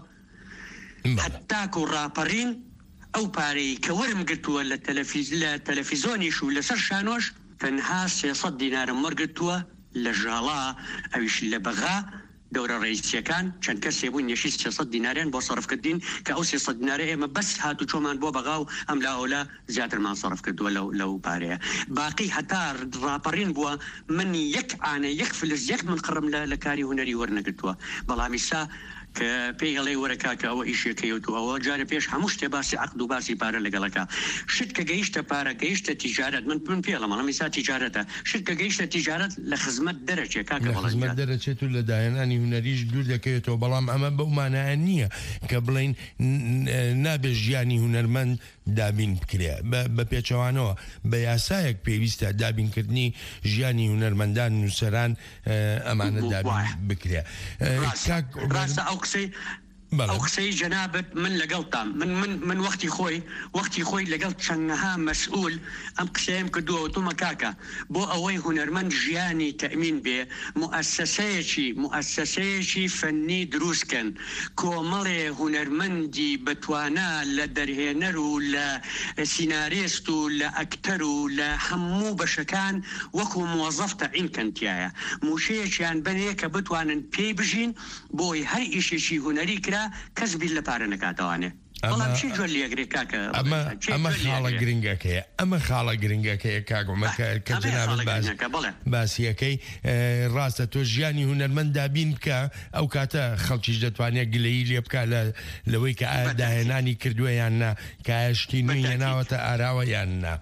حەتاکو ڕاپەڕین ئەو پارەی کە وەرم گرتووە لە تەلەڤیزۆنیش و لەسەر شانۆش تەنها سێسەد دینارم وەرگرتووە لە ژاڵا ئەویش لە بەغا دەورە ڕئیسیەکان چەند کەسێ بوون یەشی سێسەد دیناریان بۆ سەرفکردین کە ئەو سێسەد دینارە ئێمە بەس هاتو چۆمان بۆ بەغا و ئەم لا ئەولا زیاترمان سەرف کردووە لەو لەو پارەیە باقی هەتا ڕاپەڕین بووە من یەک ئانە یەک فلس یەک من قڕم لە کاری هونەری وەرنەگرتووە بەڵامی سا کە پێی هەڵێ وەرەکا کە ئەوە ئیشێکەوت و ئەوە جارە پێش هەموو شتێ باسی عەقد و باسی پارە لەگەڵەکە شت کە گەیشتە پارە گەیشتە تیجارەت من من پێڵە مەڵەمی سا تیجارەتە شت کە گەیشتە تیجارەت لە خزمەت دەرەچێ کاکە لە خزمەت دەرەچێت و لە داهێنانی هونەریش دوور دەکەوێتەوە بەڵام ئەمە بەومانایە نییە کە بڵین نابێ ژیانی هونەرمەند دابین بکرێ بە پێچەوانەوە بە یاسایەک پێویستە دابینکردنی ژیانی هونەرمەندان نووسەران ئەمانە دابین بکرێ ڕاستە ئەو قسەی ئەو قسەی جەنابەت من لەگەڵتام من من من وەختی خۆی وەختی خۆی لەگەڵ چەندەها مەسئول ئەم قسەیەم کردووە تومە کاکە بۆ ئەوەی هونەرمەند ژیانی تەئمین بێ مؤسسەیەکی مؤسسەیەکی فەنی دروستکەن کۆمەڵێ هونەرمەندی بتوانە لە دەرهێنەر و لە سینارێست و لە ئەکتەر و لە هەموو بەشەکان وەکو موەزەف تەعین کەنتیایە موشەیەکیان بنێ کە بتوانن پێی بژین بۆی هەر ئیشێکی هونەری کرا کەس بیر لە پارە نەکاتەوانێ بەڵام چی جۆر لێگرێ کاکە ئەمە خاڵە گرنگەکەیە ئەمە خاڵە گرنگەکەیە کاگومەکە کە جنابەت باسیەکەی ڕاستە تۆ ژیانی هونەرمەند دابین بکە ئەو کاتە خەڵکیش دەتوانێت گلەیی لێ بکە لەوەی کە داهێنانی کردووە یان نا کایشتی نوێی هێناوەتە ئاراوە یان نا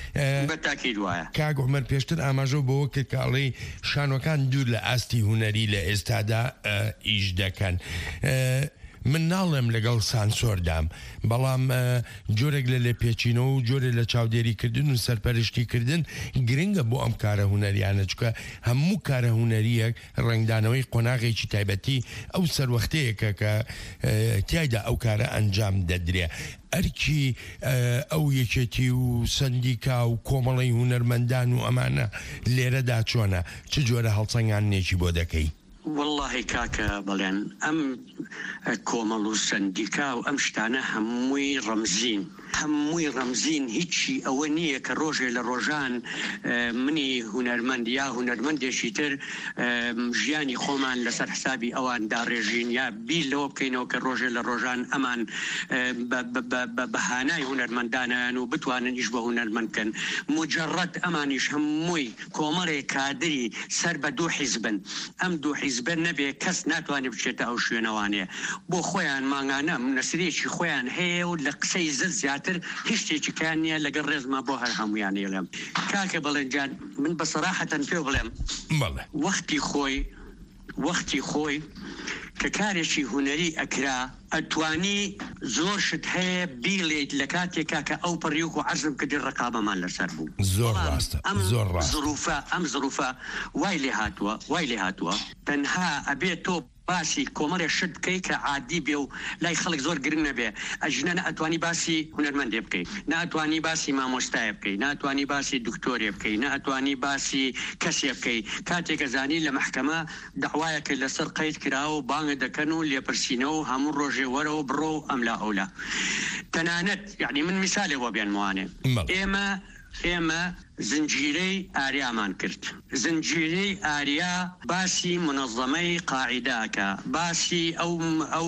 کاگ عومەر پێشتر ئاماژە بۆەوە کرد کە ئەڵێ شانۆکان دوور لە ئاستی هونەری لە ئێستادا ئیش دەکەن من ناڵێم لەگەڵ سانسۆردام بەڵام جۆرێک لە لێ پێچینەوە و جۆرێک لە چاودێریکردن و سەرپەرشتیکردن گرنگە بۆ ئەم کارە هونەریانە چکە هەموو کارە هونەریەک ڕنگدانەوەی قۆناغێکی تایبەتی ئەو سەروەختەیەکە کە تیایدا ئەو کارە ئەنجام دەدرێ ئەرکی ئەو یەکێتی و سندیکا و کۆمەڵی هونەرمەندان و ئەمانە لێرەدا چۆنە چ جۆرە هەڵسەنگانێکی بۆ دەکەی والله کاکە بەڵێن ئەم کۆمەڵ و سندیکا و ئەم شتانە هەمووی ڕەمزین هەمووی ڕەمزین هیچی ئەوە نییە کە ڕۆژێ لە ڕۆژان منی هونەرمەند یا هونەرمەندێکی تر ژیانی خۆمان لەسەر حسابی ئەواندا ڕێژین یا بیر لەوە بکەینەوە کە ڕۆژێ لە ڕۆژان ئەمان بە بەهانای هونەرمەندانیان و بتوانن ئیش بە هونەرمەند بکەن مجرد ئەمانیش هەمووی کۆمەڵێک کادری سەر بە دوو حیزبن ئەم دوو حیزب حیزبەر نەبێ کەس ناتوانێت بچێتە ئەو شوێنەوانەیە بۆ خۆیان ماگانە نەسرێکی خۆیان هەیە و لە قسەی زل زیاتر هیچ شتێکی کار نییە لەگەڵ ڕێزما بۆ هەر هەمویان ێڵێم کاکە بەڵێنجان من بە سەراحەتەن پێ بڵێم وەختی خۆی وەختی خۆی کە کارێکی هوەری ئەکرا ئەتوانی زۆر شت هەیە بیڵێت لە کاتێکا کە ئەو پەڕیوک و عەزم کردی ڕقابەمان لەسەر بوو زۆر ڕاستە زۆر ڕاست زروفە ئەم زروفە وای لێ هاتووە وای لێ هاتووە تەنها ئەبێت تۆ باسی کۆمەڵێ شت بکەی کە عادی بێ و لای خەڵک زۆر گرنگ نەبێ ئەژنە نەئەتوانی باسی هونەرمەندێ بکەیت ناتوانی باسی مامۆستایە بکەیت ناتوانی باسی دکتۆرێ بکەیت ناتوانی باسی کەسێ بکەیت کاتێکە زانی لە محکەمە دەعوایەکە لەسەر قەید کراوە و بانگە دەکەن و لێپرسینەوە و هەموو ڕۆژێ وەرەوە بڕۆ ئەملا ئەولا تەنانەت یعنی من میسالێ بۆ بێنموانێ ئێمە ئێمە زنجیرەی ئاریامان کرد زنجیرەی ئاریا باسی منەظەمەی قاعیداکە باسی ئەو ئەو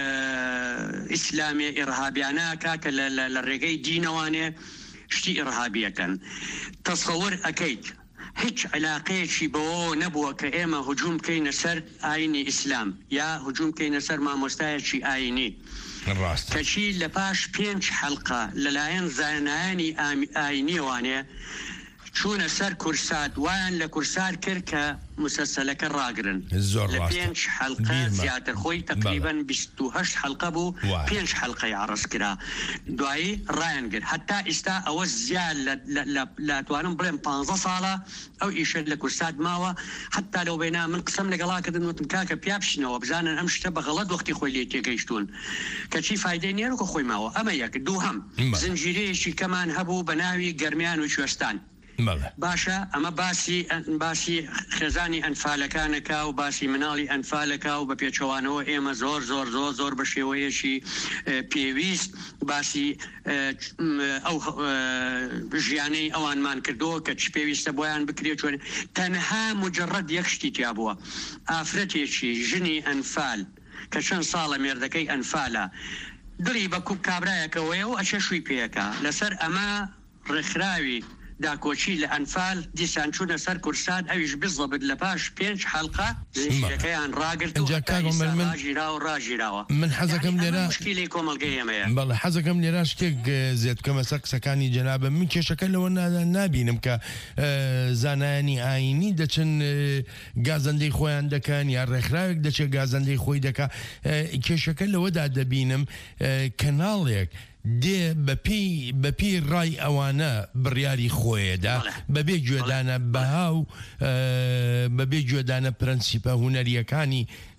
ئیسلامی ئیرهابیاناکە کە لە ڕێگەی دینەوانێ شتی ئیرهابیەکەن تەسەوور ئەکەیت هیچ علاقەیەکی بەوە نەبووە کە ئێمە هجووم بکەینە سەر ئاینی ئیسلام یا هجووم بکەینە سەر مامۆستایەکی ئاینی کەچی لە پاش پێنج حەڵقە لەلایەن زانایانی ئاینیوانێ چوونە سەر کورسات وایان لە کورسار کرد کە مسلسلەکە ڕاگرن لە پێنج حەڵقە زیاتر خۆی تقریباً بیست و هەشت حەڵقە بوو پێنج حەڵقەی عەرض کرا دوایی ڕایان گرت هەتا ئێستا ئەوە زیاد لاتوانم بڵێم پانزە ساڵە ئەو ئیشە لە کورسات ماوە هەتا لەو بێنا من قسەم لەگەڵاکردن وتم کاکە پیا بشنەوە بزانن ئەم شتە بەغەڵەت وەختی خۆی لێ تێگەیشتون کەچی فایدەی نییە کە خۆی ماوە ئەمە یەک دووهەم زنجیرەیەکی کەمان هەبوو بە ناوی گەرمیان و کوێستان باشە ئەمە باسی باسی خێزانی ئەنفالەکانەکە و باسی مناڵی ئەنفالەکە و بە پێچەوانەوە ئێمە زۆر زۆر زۆر زۆر بە شێوەیەکی پێویست باسی ئەو ژیانەی ئەوانمان کردەوە کە چ پێویستە بۆیان بکرێت چۆن تەنها مجرد یەک شتی تیا بووە ئافرەتێکی ژنی ئەنفال کە چەند ساڵە مێردەکەی ئەنفالە دڵی بە کوب کابرایەکەوەیە و ئەچە شووی پێەکە لەسەر ئەمە ڕێکخراوی داکۆچی لە ئەنفال دیسان چوونە سەر کورسان ئەویش بزڵبت لە پاش پێنج حەڵقە زنجیرەکەیان ڕاگرت و ڕاژیرا و ڕاژیراوە من حەزەکەم لێرە مشکلی کۆمەڵگەی ئێمەیە بەڵێ حەزەکەم لێرە شتێک زێت بکەمە سەر قسەکانی جەنابە من کێشەکە لەوە نابینم کە زانایانی ئاینی دەچن گازەندەی خۆیان دەکەن یا ڕێکخراوێک دەچێت گازەندەی خۆی دەکات کێشەکە لەوەدا دەبینم کەناڵێک دێ بەپی ڕای ئەوانە بڕیاری خۆیەدا بەبێ گوێدانە بەها و بەبێ گوێدانە پرەنسیپە هوەریەکانی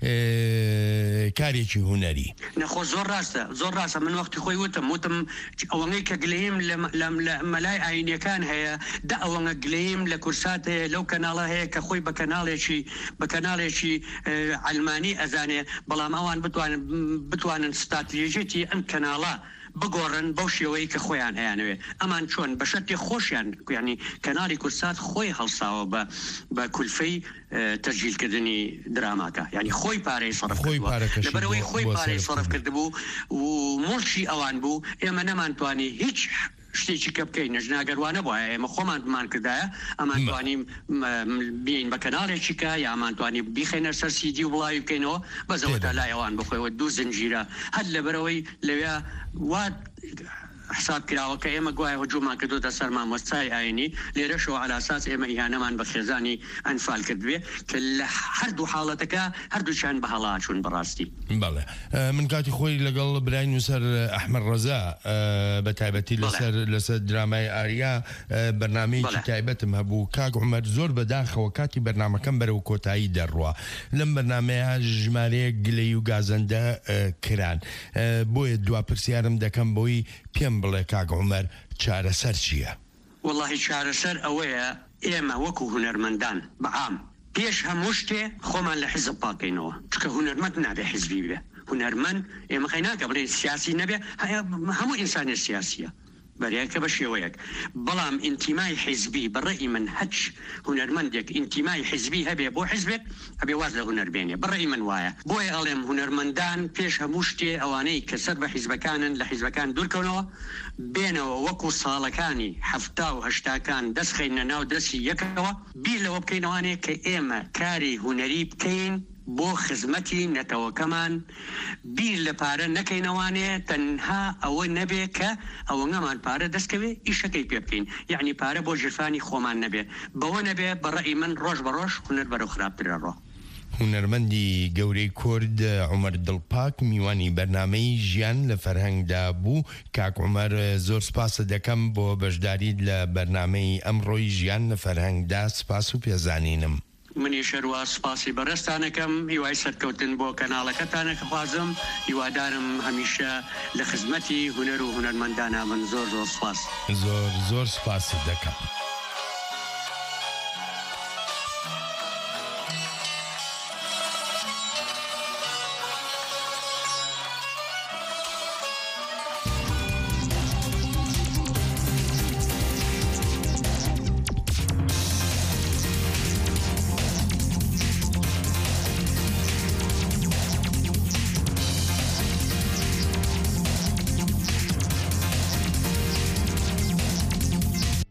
کارێکی هوەری نەخۆ زۆر ڕاستە زۆر ڕاستە من وەختی خۆی وتم وتم ئەوەی کە گلەیم لە مەلای ئاینیەکان هەیە دا ئەوەنە گلەیم لە کورسات هەیە لەو کەناڵە هەیە کە خۆی بە کەناڵێکی بە کەناڵێکی علمانی ئەزانێ بەڵام ئەوان بتوانن بتوانن ستاتریژێتی ئەم کەناڵە بگۆڕن بەو شێوەیە کە خۆیان هەیەنەوێ ئەمان چۆن بە شەرتی خۆشیان ینی کەناڵی کورسات خۆی هەڵساوە بە بە کولفەی تەسجیلکردنی دراماکە ینی خۆی پارەی سەرف لەبەرەوەی خۆی پارەی سەرف کردبوو و مڵشی ئەوان بوو ئێمە نەمانتوانی هیچ شتێکی کە بکەین نەژناگەروانە بووە ئێمە خۆمانمان کردایە ئەمان توانیم بین بە کەناڵێکی کە یا ئەمانتوانی بیخێنە سەر سیدی و بڵاوی بکەینەوە بەزەوەتا لایەوان بخۆیەوە دوو زنجیرە هەر لەبەرەوەی لەوێ وات حساب کراوە کە ئێمە گوایە هجوومان کردوتە سەر مامۆستای ئاینی لێرەشەوە علاساس ئێمە ئیهانەمان بە خێزانی ئەنفال کردوێ کە لە هەردوو حاڵەتەکە هەردووچیان بە هەڵا چوون بەڕاستی بەڵێ من کاتی خۆی لەگەڵ برای نووسەر ئەحمەد ڕەزا بە تایبەتی لەسەر لەسەر درامای ئاریا بەرنامەیەکی تایبەتم هەبوو کاک عومەر زۆر بەداخەوە کاتی بەرنامەکەم بەرەو کۆتایی دەڕوە لەم بەرنامەیە ژمارەیە گلەی و گازەندە کران بۆیە دوا پرسیارم دەکەم بۆی پێم بڵێ کاک عومەر چارەسەر چییە؟ وەڵڵاهی چارەسەر ئەوەیە ئێمە وەکو هونەرمەندان بەعام پێش هەموو شتێ خۆمان لە حیزب پاکەینەوە چکە هونەرمەند نابێ حیزبی بێ هونەرمەند ئێمە خەی ناکە بڵێ سیاسی نەبێ هەموو ئینسانێ سیاسیە بەریەکە بە شێوەیەک بەڵام ئینتیمای حیزبی بەڕێی من هەچ هونەرمەندێک ئینتیمای حیزبی هەبێ بۆ حیزبێک هەبێ واز لە هونەر بێنێ بەڕێی من وایە بۆیە ئەڵێم هونەرمەندان پێش هەموو شتێ ئەوانەی کە سەر بە حیزبەکانن لە حیزبەکان دوورکەونەوە بێنەوە وەکو ساڵەکانی هەفتا و هەشتاکان دەستخینە ناو دەستی یەکەوە بیر لەوە بکەینەوانێ کە ئێمە کاری هونەری بکەین بۆ خزمەتی نەتەوەکەمان بیر لە پارە نەکەینەوانێ تەنها ئەوە نەبێ کە ئەوەنگەمان پارە دەستکەوێ ئیشەکەی پێ بکەین یعنی پارە بۆ ژرفانی خۆمان نەبێ بەوە نەبێ بەڕێی من ڕۆژ بە ڕۆژ هونەر بەرەو خراپترە ڕۆ. هونەرمەندی گەورەی کورد عومەر دڵپاک میوانی بەرنامەی ژیان لە فەرهەنگدا بوو. کاک عومەر زۆر سپاسە دەکەم بۆ بەشداریت لە بەرنامەی ئەمڕۆی ژیان لە فەرهەنگدا سپاس و پێزانینم. منی شەروا سپاسی بەڕێستانەکەم هیوای سەرکەوتن بۆ کەناڵەکەتانە کە خوازم هیوادارم هەمیشە لە خزمەتی هونەر و هونەرمەندانە من زۆر زۆر سپاس زۆر زۆر سپاس دەکەم.